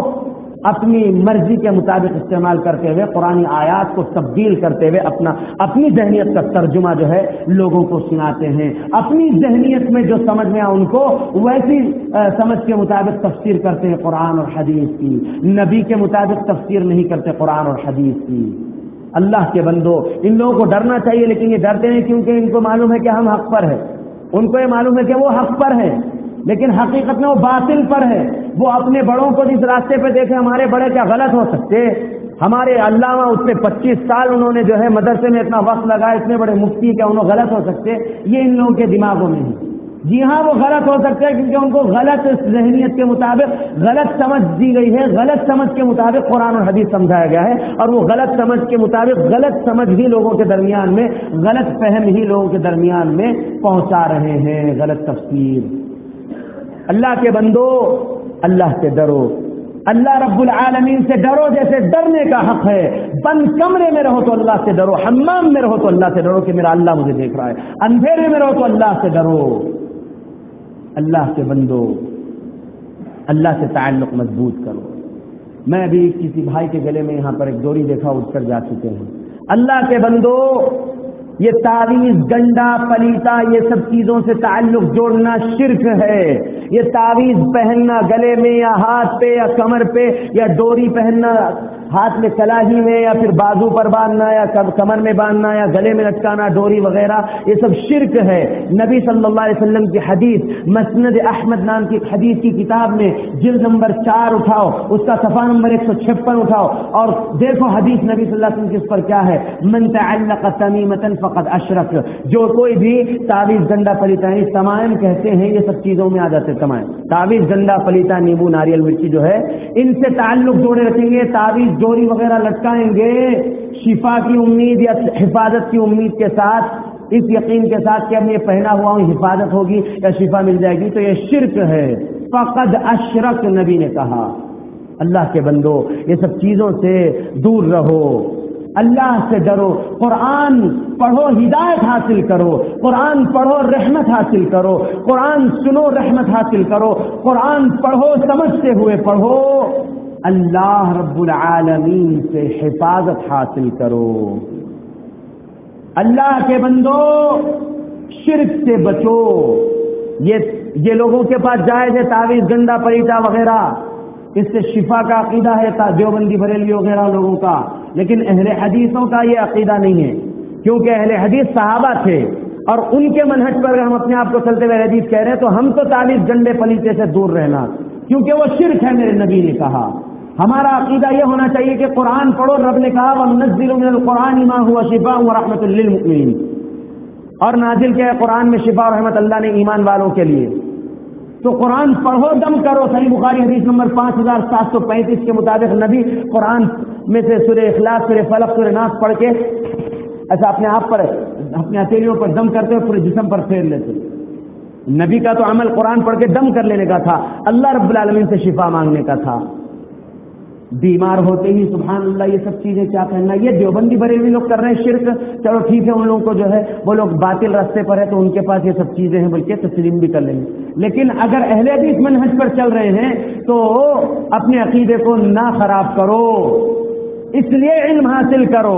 Speaker 1: اپنی مرضی کے مطابق استعمال کرتے ہوئے، قرآن آیات کو تبدیل کرتے ہوئے اپنا اپنی ذہنیت کا ترجمہ جو ہے لوگوں کو سناتے ہیں، اپنی ذہنیت میں جو سمجھ میں آ ان کو ویسی سمجھ کے مطابق تفسیر کرتے ہیں قرآن اور حدیث کی، نبی کے مطابق تفسیر نہیں کرتے قرآن اور حدیث کی۔ اللہ کے بندو ان لوگوں کو ڈرنا چاہیے، لیکن یہ ڈرتے نہیں کیونکہ ان کو معلوم ہے کہ ہم حق پر ہیں، ان کو یہ معلوم ہے کہ وہ حق پر ہیں لیکن حقیقت میں وہ باطل پر ہے۔ وہ اپنے بڑوں کو جس راستے پہ دیکھے، ہمارے بڑے کیا غلط ہو سکتے، ہمارے علامہ اس پہ پچیس سال انہوں نے جو ہے مدرسے میں اتنا وقت لگایا، اتنے بڑے مفتی کیا انہوں غلط ہو سکتے، یہ ان لوگوں کے دماغوں میں ہے۔ جی ہاں وہ غلط ہو سکتے ہیں کیونکہ ان کو غلط ذہنیت کے مطابق غلط سمجھ دی گئی ہے، غلط سمجھ کے مطابق قرآن اور حدیث سمجھایا گیا ہے، اور وہ غلط سمجھ کے مطابق غلط سمجھ ہی لوگوں کے درمیان میں، غلط فہم ہی لوگوں کے درمیان میں پہنچا رہے ہیں، غلط تفسیر۔ اللہ کے بندو اللہ سے ڈرو، اللہ رب العالمین سے ڈرو جیسے ڈرنے کا حق ہے۔ بند کمرے میں رہو تو اللہ سے ڈرو، حمام میں رہو تو اللہ سے ڈرو کہ میرا اللہ مجھے دیکھ رہا ہے، اندھیرے میں رہو تو اللہ سے ڈرو۔ اللہ کے بندو اللہ سے تعلق مضبوط کرو۔ میں ابھی کسی بھائی کے گلے میں یہاں پر ایک ڈوری دیکھا، اٹھ کر جا چکے ہیں۔ اللہ کے بندو یہ تعویذ، گنڈا، پلیتا، یہ سب چیزوں سے تعلق جوڑنا شرک ہے۔ یہ تعویذ پہننا گلے میں یا ہاتھ پہ یا کمر پہ یا ڈوری پہننا ہاتھ میں کلاہی میں یا پھر بازو پر باندھنا یا کمر میں باندھنا یا گلے میں لٹکانا ڈوری وغیرہ، یہ سب شرک ہے۔ نبی صلی اللہ علیہ وسلم کی حدیث مسند احمد نام کی حدیث کی کتاب میں جلد نمبر چار اٹھاؤ، اس کا صفحہ نمبر ایک سو چھپن اٹھاؤ اور دیکھو حدیث نبی صلی اللہ علیہ وسلم کی اس پر کیا ہے، من تعلق تمیمۃ فقد اشرک، جو کوئی بھی تعویذ گنڈا پلیتا، یعنی تمائم کہتے ہیں، یہ سب چیزوں میں آ جاتے تمائم، تعویذ گنڈا پلیتا، نیبو، ناریل، مرچی جو ہے، ان سے تعلق جوڑے رکھیں گے، تعویذ ڈوری وغیرہ لٹکائیں گے شفا کی امید یا حفاظت کی امید کے ساتھ، اس یقین کے ساتھ کہ اب یہ پہنا ہوا ہوں حفاظت ہوگی یا شفا مل جائے گی، تو یہ شرک ہے، فقد اشرک نبی نے کہا۔ اللہ کے بندو یہ سب چیزوں سے دور رہو، اللہ سے ڈرو، قرآن پڑھو، ہدایت حاصل کرو، قرآن پڑھو، رحمت حاصل کرو، قرآن سنو، رحمت حاصل کرو، قرآن پڑھو، سمجھتے ہوئے پڑھو، اللہ رب العالمین سے حفاظت حاصل کرو۔ اللہ کے بندو شرک سے بچو، یہ یہ لوگوں کے پاس جائز ہے تعویذ گندا پریٹا وغیرہ، اس سے شفا کا عقیدہ ہے دیوبندی بریلوی وغیرہ لوگوں کا، لیکن اہل حدیثوں کا یہ عقیدہ نہیں ہے، کیونکہ اہل حدیث صحابہ تھے اور ان کے منہج پر اگر ہم اپنے آپ کو چلتے ہوئے حدیث کہہ رہے ہیں تو ہم تو تعویذ گنڈے پلیتے سے دور رہنا، کیونکہ وہ شرک ہے میرے نبی نے کہا۔ ہمارا عقیدہ یہ ہونا چاہیے کہ قرآن پڑھو، رب نے کہا وَنُنَزِّلُ مِنَ الْقُرْآنِ مَا هُوَ شِفَاءٌ وَرَحْمَةٌ لِّلْمُؤْمِنِينَ، اور نازل کیا ہے قرآن میں شفا اور رحمت اللہ نے ایمان والوں کے لیے۔ تو قرآن پڑھو، دم کرو۔ صحیح بخاری حدیث نمبر پانچ ہزار سات سو پینتیس کے مطابق نبی قرآن میں سے سورہ اخلاص، سورہ فلق، سورہ ناس پڑھ کے ایسا اپنے آپ پر، اپنے ہتھیلیوں پر دم کرتے ہوئے پورے جسم پر پھیر لیتے۔ نبی کا تو عمل قرآن پڑھ کے دم کر لینے کا تھا، اللہ رب العالمین سے شفا مانگنے کا تھا۔ بیمار ہوتے ہی سبحان اللہ یہ سب چیزیں کیا کہنا، یہ دیوبندی بریلوی لوگ کر رہے ہیں شرک، چلو ٹھیک ہے، ان لوگوں کو جو ہے وہ لوگ باطل راستے پر ہے تو ان کے پاس یہ سب چیزیں ہیں، بلکہ تسلیم بھی کر لیں گے، لیکن اگر اہل حدیث منہج پر چل رہے ہیں تو اپنے عقیدے کو نہ خراب کرو، اس لیے علم حاصل کرو،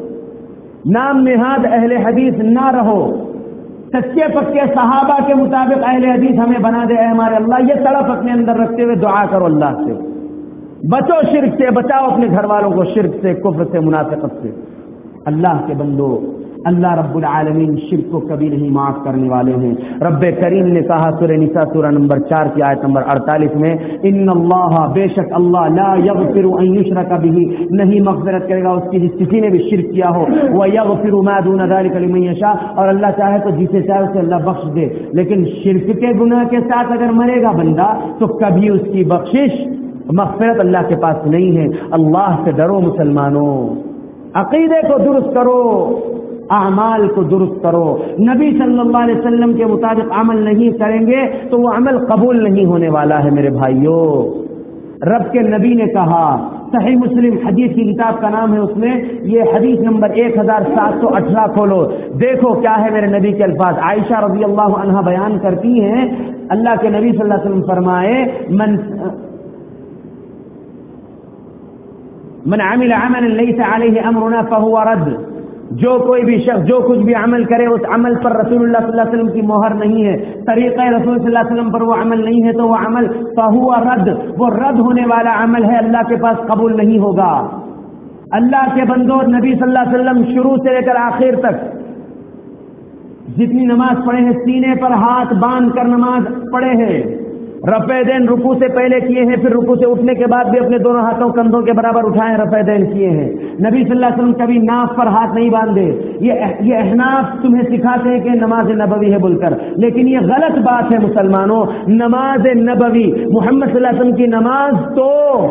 Speaker 1: نام نہاد اہل حدیث نہ رہو، سچے پکے صحابہ کے مطابق اہل حدیث ہمیں بنا دے اے ہمارے اللہ، یہ تڑپ اپنے اندر رکھتے ہوئے دعا کرو اللہ سے، بچو شرک سے، بچاؤ اپنے گھر والوں کو شرک سے، کفر سے، منافقت سے۔ اللہ کے بندو، اللہ رب العالمین شرک کو کبھی نہیں معاف کرنے والے ہیں۔ رب کریم نے کہا سورہ نساء سورہ نمبر چار کی آیت نمبر اڑتالیس میں، ان اللہ، بے شک اللہ، لا یغفر ان یشرک بہ، نہیں مغفرت کرے گا اس کی جس کسی نے بھی شرک کیا ہو، ویغفر ما دون ذلک لمن یشاء، اور اللہ چاہے تو جسے چاہے اسے اللہ بخش دے، لیکن شرک کے گناہ کے ساتھ اگر مرے گا بندہ تو کبھی اس کی بخشش، مغفرت اللہ کے پاس نہیں ہے۔ اللہ سے ڈرو مسلمانوں، عقیدے کو درست کرو، اعمال کو درست کرو، نبی صلی اللہ علیہ وسلم کے مطابق عمل نہیں کریں گے تو وہ عمل قبول نہیں ہونے والا ہے میرے بھائیوں۔ رب کے نبی نے کہا، صحیح مسلم حدیث کی کتاب کا نام ہے، اس میں یہ حدیث نمبر ایک ہزار سات سو اٹھارہ کھولو، دیکھو کیا ہے میرے نبی کے الفاظ۔ عائشہ رضی اللہ عنہا بیان کرتی ہیں، اللہ کے نبی صلی اللہ علیہ وسلم فرمائے، من من عمل عملا ليس عليه امرنا فهو رد، جو کوئی بھی شخص جو کچھ بھی عمل کرے اس عمل پر رسول اللہ صلی اللہ علیہ وسلم کی مہر نہیں ہے، طریقہ رسول صلی اللہ علیہ وسلم پر وہ عمل نہیں ہے تو وہ عمل فهو رد، وہ رد ہونے والا عمل ہے، اللہ کے پاس قبول نہیں ہوگا۔ اللہ کے بندوں، نبی صلی اللہ علیہ وسلم شروع سے لے کر آخر تک جتنی نماز پڑھے ہیں سینے پر ہاتھ باندھ کر نماز پڑھے ہیں، رفع دین رکوع سے پہلے کیے ہیں، پھر رکوع سے اٹھنے کے بعد بھی اپنے دونوں ہاتھوں کندھوں کے برابر اٹھائے رفع دین کیے ہیں۔ نبی صلی اللہ علیہ وسلم کبھی ناف پر ہاتھ نہیں باندھے، یہ یہ احناف تمہیں سکھاتے ہیں کہ نماز نبوی ہے بول کر، لیکن یہ غلط بات ہے مسلمانوں۔ نماز نبوی، محمد صلی اللہ علیہ وسلم کی نماز تو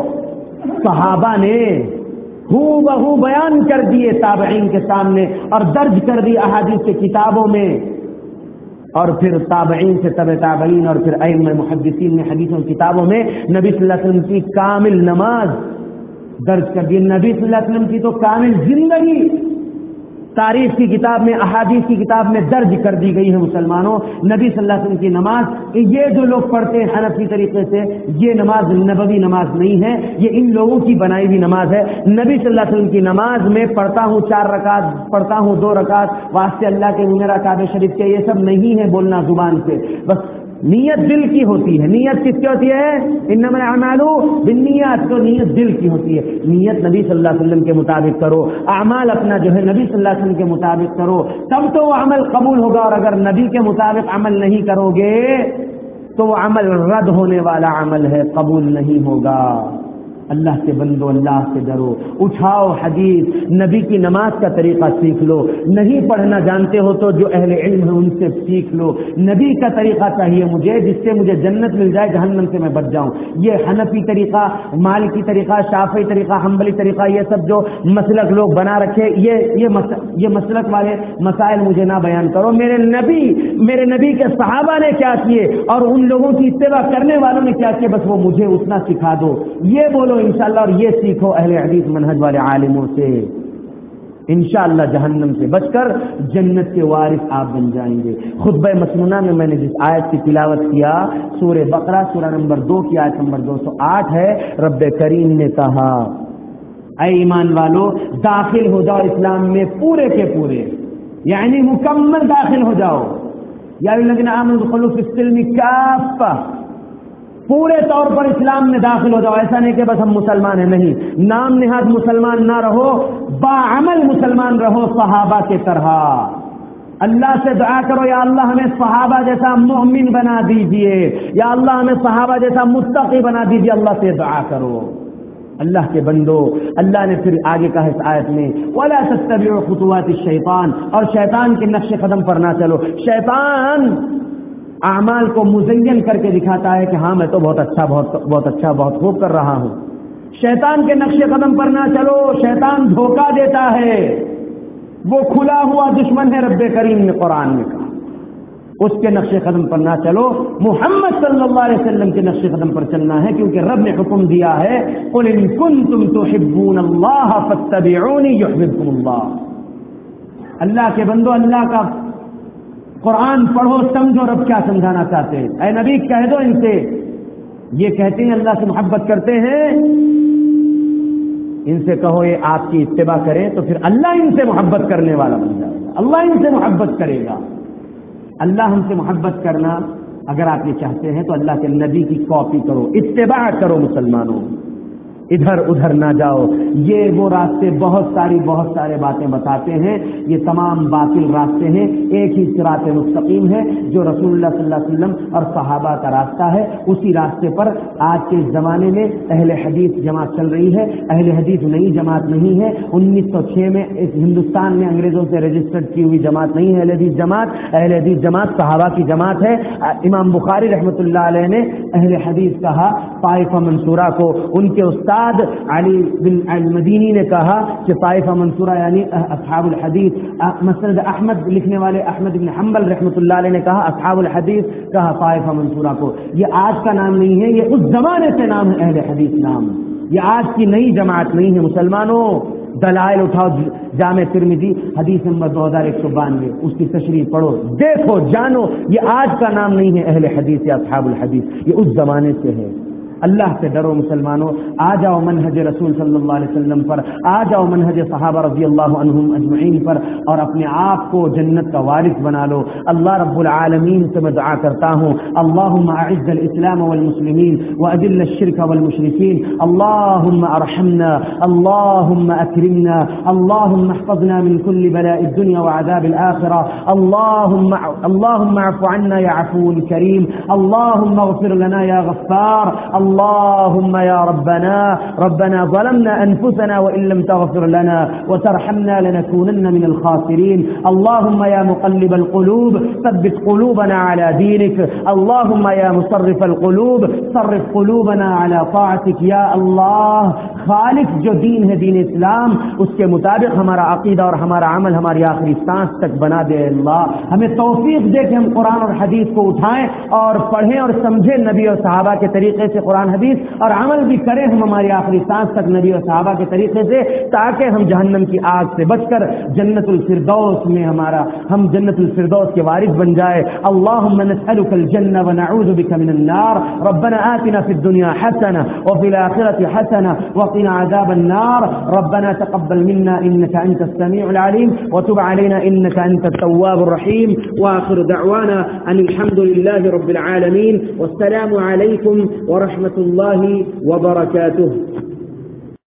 Speaker 1: صحابہ نے ہو بہو بیان کر دیے تابعین کے سامنے اور درج کر دی احادیث کی کتابوں میں، اور پھر تابعین سے تبع تابعین اور پھر ائمہ محدثین نے حدیثوں کتابوں میں نبی صلی اللہ علیہ وسلم کی کامل نماز درج کر دی۔ نبی صلی اللہ علیہ وسلم کی تو کامل زندگی تاریخ کی کتاب میں، احادیث کی کتاب میں درج کر دی گئی ہے مسلمانوں۔ نبی صلی اللہ علیہ وسلم کی نماز، یہ جو لوگ پڑھتے ہیں حنفی طریقے سے، یہ نماز نبوی نماز نہیں ہے، یہ ان لوگوں کی بنائی ہوئی نماز ہے۔ نبی صلی اللہ علیہ وسلم کی نماز میں پڑھتا ہوں چار رکعت، پڑھتا ہوں دو رکعت، واسطے اللہ کے میرا کعبہ شریف کے، یہ سب نہیں ہے بولنا زبان سے، بس نیت دل کی ہوتی ہے۔ نیت کس کی ہوتی ہے؟ انما الاعمال بالنیات، تو نیت دل کی ہوتی ہے۔ نیت نبی صلی اللہ علیہ وسلم کے مطابق کرو، اعمال اپنا جو ہے نبی صلی اللہ علیہ وسلم کے مطابق کرو، تب تو وہ عمل قبول ہوگا، اور اگر نبی کے مطابق عمل نہیں کرو گے تو وہ عمل رد ہونے والا عمل ہے، قبول نہیں ہوگا۔ اللہ کے بندو، اللہ سے ڈرو، اٹھاؤ حدیث، نبی کی نماز کا طریقہ سیکھ لو، نہیں پڑھنا جانتے ہو تو جو اہل علم ہے ان سے سیکھ لو، نبی کا طریقہ چاہیے مجھے جس سے مجھے جنت مل جائے، جہنم سے میں بچ جاؤں۔ یہ حنفی طریقہ، مالکی طریقہ، شافعی طریقہ، حنبلی طریقہ، یہ سب جو مسلک لوگ بنا رکھے، یہ یہ مس... یہ مسلک والے مسائل مجھے نہ بیان کرو۔ میرے نبی میرے نبی کے صحابہ نے کیا کیے اور ان لوگوں کی اتباع کرنے والوں نے کیا کیا، بس وہ مجھے اتنا سکھا دو، یہ بولو انشاءاللہ، اور یہ سیکھو اہل حدیث منہج والے عالموں سے، انشاءاللہ جہنم سے بچ کر جنت کے وارث آپ بن جائیں گے۔ خطبہ مسنونہ میں میں نے جس آیت کی تلاوت کیا، سورہ بقرہ سورہ نمبر دو کی آیت نمبر دو سو آٹھ ہے، رب کریم نے کہا، اے ایمان والو داخل ہو جاؤ اسلام میں پورے کے پورے، یعنی مکمل داخل ہو جاؤ، یا الذین آمنوا ادخلوا فی السلم کافہ، پورے طور پر اسلام میں داخل ہو جاؤ. ایسا نہیں کہ بس ہم مسلمان ہیں، نہیں، نام نہاد مسلمان نہ رہو، باعمل مسلمان رہو صحابہ کے طرح. اللہ سے دعا کرو یا اللہ ہمیں صحابہ جیسا مومن بنا دیجئے، یا اللہ ہمیں صحابہ جیسا متقی بنا دیجئے. اللہ سے دعا کرو. اللہ کے بندو، اللہ نے پھر آگے کہا اس آیت میں وَلَا تَتَّبِعُوا خُطُوَاتِ الشَّيْطَانِ، اور شیطان کے نقش قدم پر نہ چلو. شیطان اعمال کو مزین کر کے دکھاتا ہے کہ ہاں میں تو بہت اچھا بہت بہت اچھا بہت خوب کر رہا ہوں. شیطان کے نقش قدم پر نہ چلو، شیطان دھوکہ دیتا ہے، وہ کھلا ہوا دشمن ہے. رب کریم نے قرآن میں کہا اس کے نقش قدم پر نہ چلو، محمد صلی اللہ علیہ وسلم کے نقش قدم پر چلنا ہے، کیونکہ رب نے حکم دیا ہے قُلْ إِن كُنتُمْ تُحِبُّونَ اللَّهَ فَاتَّبِعُونِي يُحْبِبْكُمُ اللَّهُ. اللہ کے بندو، اللہ کا قرآن پڑھو، سمجھو رب کیا سمجھانا چاہتے ہیں. اے نبی کہہ دو ان سے، یہ کہتے ہیں اللہ سے محبت کرتے ہیں، ان سے کہو یہ آپ کی اتباع کریں تو پھر اللہ ان سے محبت کرنے والا بن جائے گا، اللہ ان سے محبت کرے گا. اللہ ہم سے محبت کرنا اگر آپ یہ چاہتے ہیں تو اللہ کے نبی کی کاپی کرو، اتباع کرو. مسلمانوں ادھر ادھر نہ جاؤ. یہ وہ راستے بہت ساری بہت سارے باتیں بتاتے ہیں، یہ تمام باطل راستے ہیں. ایک ہی صراط مستقیم ہے جو رسول اللہ صلی اللہ علیہ وسلم اور صحابہ کا راستہ ہے. اسی راستے پر آج کے زمانے میں اہل حدیث جماعت چل رہی ہے. اہل حدیث نئی جماعت نہیں ہے، انیس سو چھ میں اس ہندوستان میں انگریزوں سے رجسٹرڈ کی ہوئی جماعت نہیں ہے اہل حدیث جماعت. اہل حدیث جماعت صحابہ کی جماعت ہے. امام بخاری رحمۃ اللہ علیہ نے اہل حدیث کہا طائفہ منصورہ کو. ان کے استاد علی بن المدینی نے کہا کہ طائفہ منصورہ یعنی اصحاب الحدیث. مسند احمد لکھنے والے احمد بن حنبل رحمۃ اللہ علیہ نے کہا اصحاب الحدیث، کہا طائفہ منصورہ کو. یہ آج کا نام نہیں ہے، یہ اس زمانے سے نام ہے اہل حدیث نام. یہ آج کی نئی جماعت نہیں ہے. مسلمانوں دلائل اٹھاؤ، جامع ترمذی حدیث نمبر دو ہزار ایک سو بانوے، اس کی تشریح پڑھو، دیکھو جانو. یہ آج کا نام نہیں ہے اہل حدیث یا اصحاب الحدیث، یہ اس زمانے سے ہے. اللہ سے ڈرو مسلمانوں، آ جاؤ منہج رسول صلی اللہ علیہ وسلم پر، آ جاؤ منہج صحابہ رضی اللہ عنہم اجمعین پر، اور اپنے آپ کو جنت کا وارث بنا لو. اللہ رب العالمین سے میں دعا کرتا ہوں اللہم اعز الاسلام والمسلمین واذل الشرک والمشرکین. اللہم ارحمنا، اللہم اکرمنا، اللہم احفظنا من كل بلاء الدنيا وعذاب الآخرة. اللہم اللہم اعف عنا یا عفو کریم. اللہم اغفر لنا یا غفار. اللهم يا ربنا ربنا ظلمنا أنفسنا وإن لم تغفر لنا وترحمنا لنكونن من الخاسرين. اللهم يا مقلب القلوب ثبت قلوبنا على دينك. اللهم يا مصرف القلوب صرف قلوبنا على طاعتك. يا الله خالق جو دین ہے دین اسلام، اس کے مطابق ہمارا عقیدہ اور ہمارا عمل ہماری آخری سانس تک بنا دے. اللہ ہمیں توفیق دے کہ ہم قرآن اور حدیث کو اٹھائیں اور پڑھیں اور سمجھیں نبی اور صحابہ کے طریقے سے قرآن حدیث، اور عمل بھی کریں ہم ہماری آخری سانس تک نبی اور صحابہ کے طریقے سے، تاکہ ہم جہنم کی آگ سے بچ کر جنت الفردوس میں ہمارا ہم جنت الفردوس کے وارث بن جائے. اللهم نسألك الجنة ونعوذ بك من النار. ربنا آتنا في الدنيا حسنة وفي الآخرة حسنة وقنا عذاب النار. ربنا تقبل منا إنك أنت السميع العليم وتب علينا إنك أنت التواب الرحيم. وآخر دعوانا أن الحمد لله رب العالمين والسلام عليكم ورحمة الله وبركاته.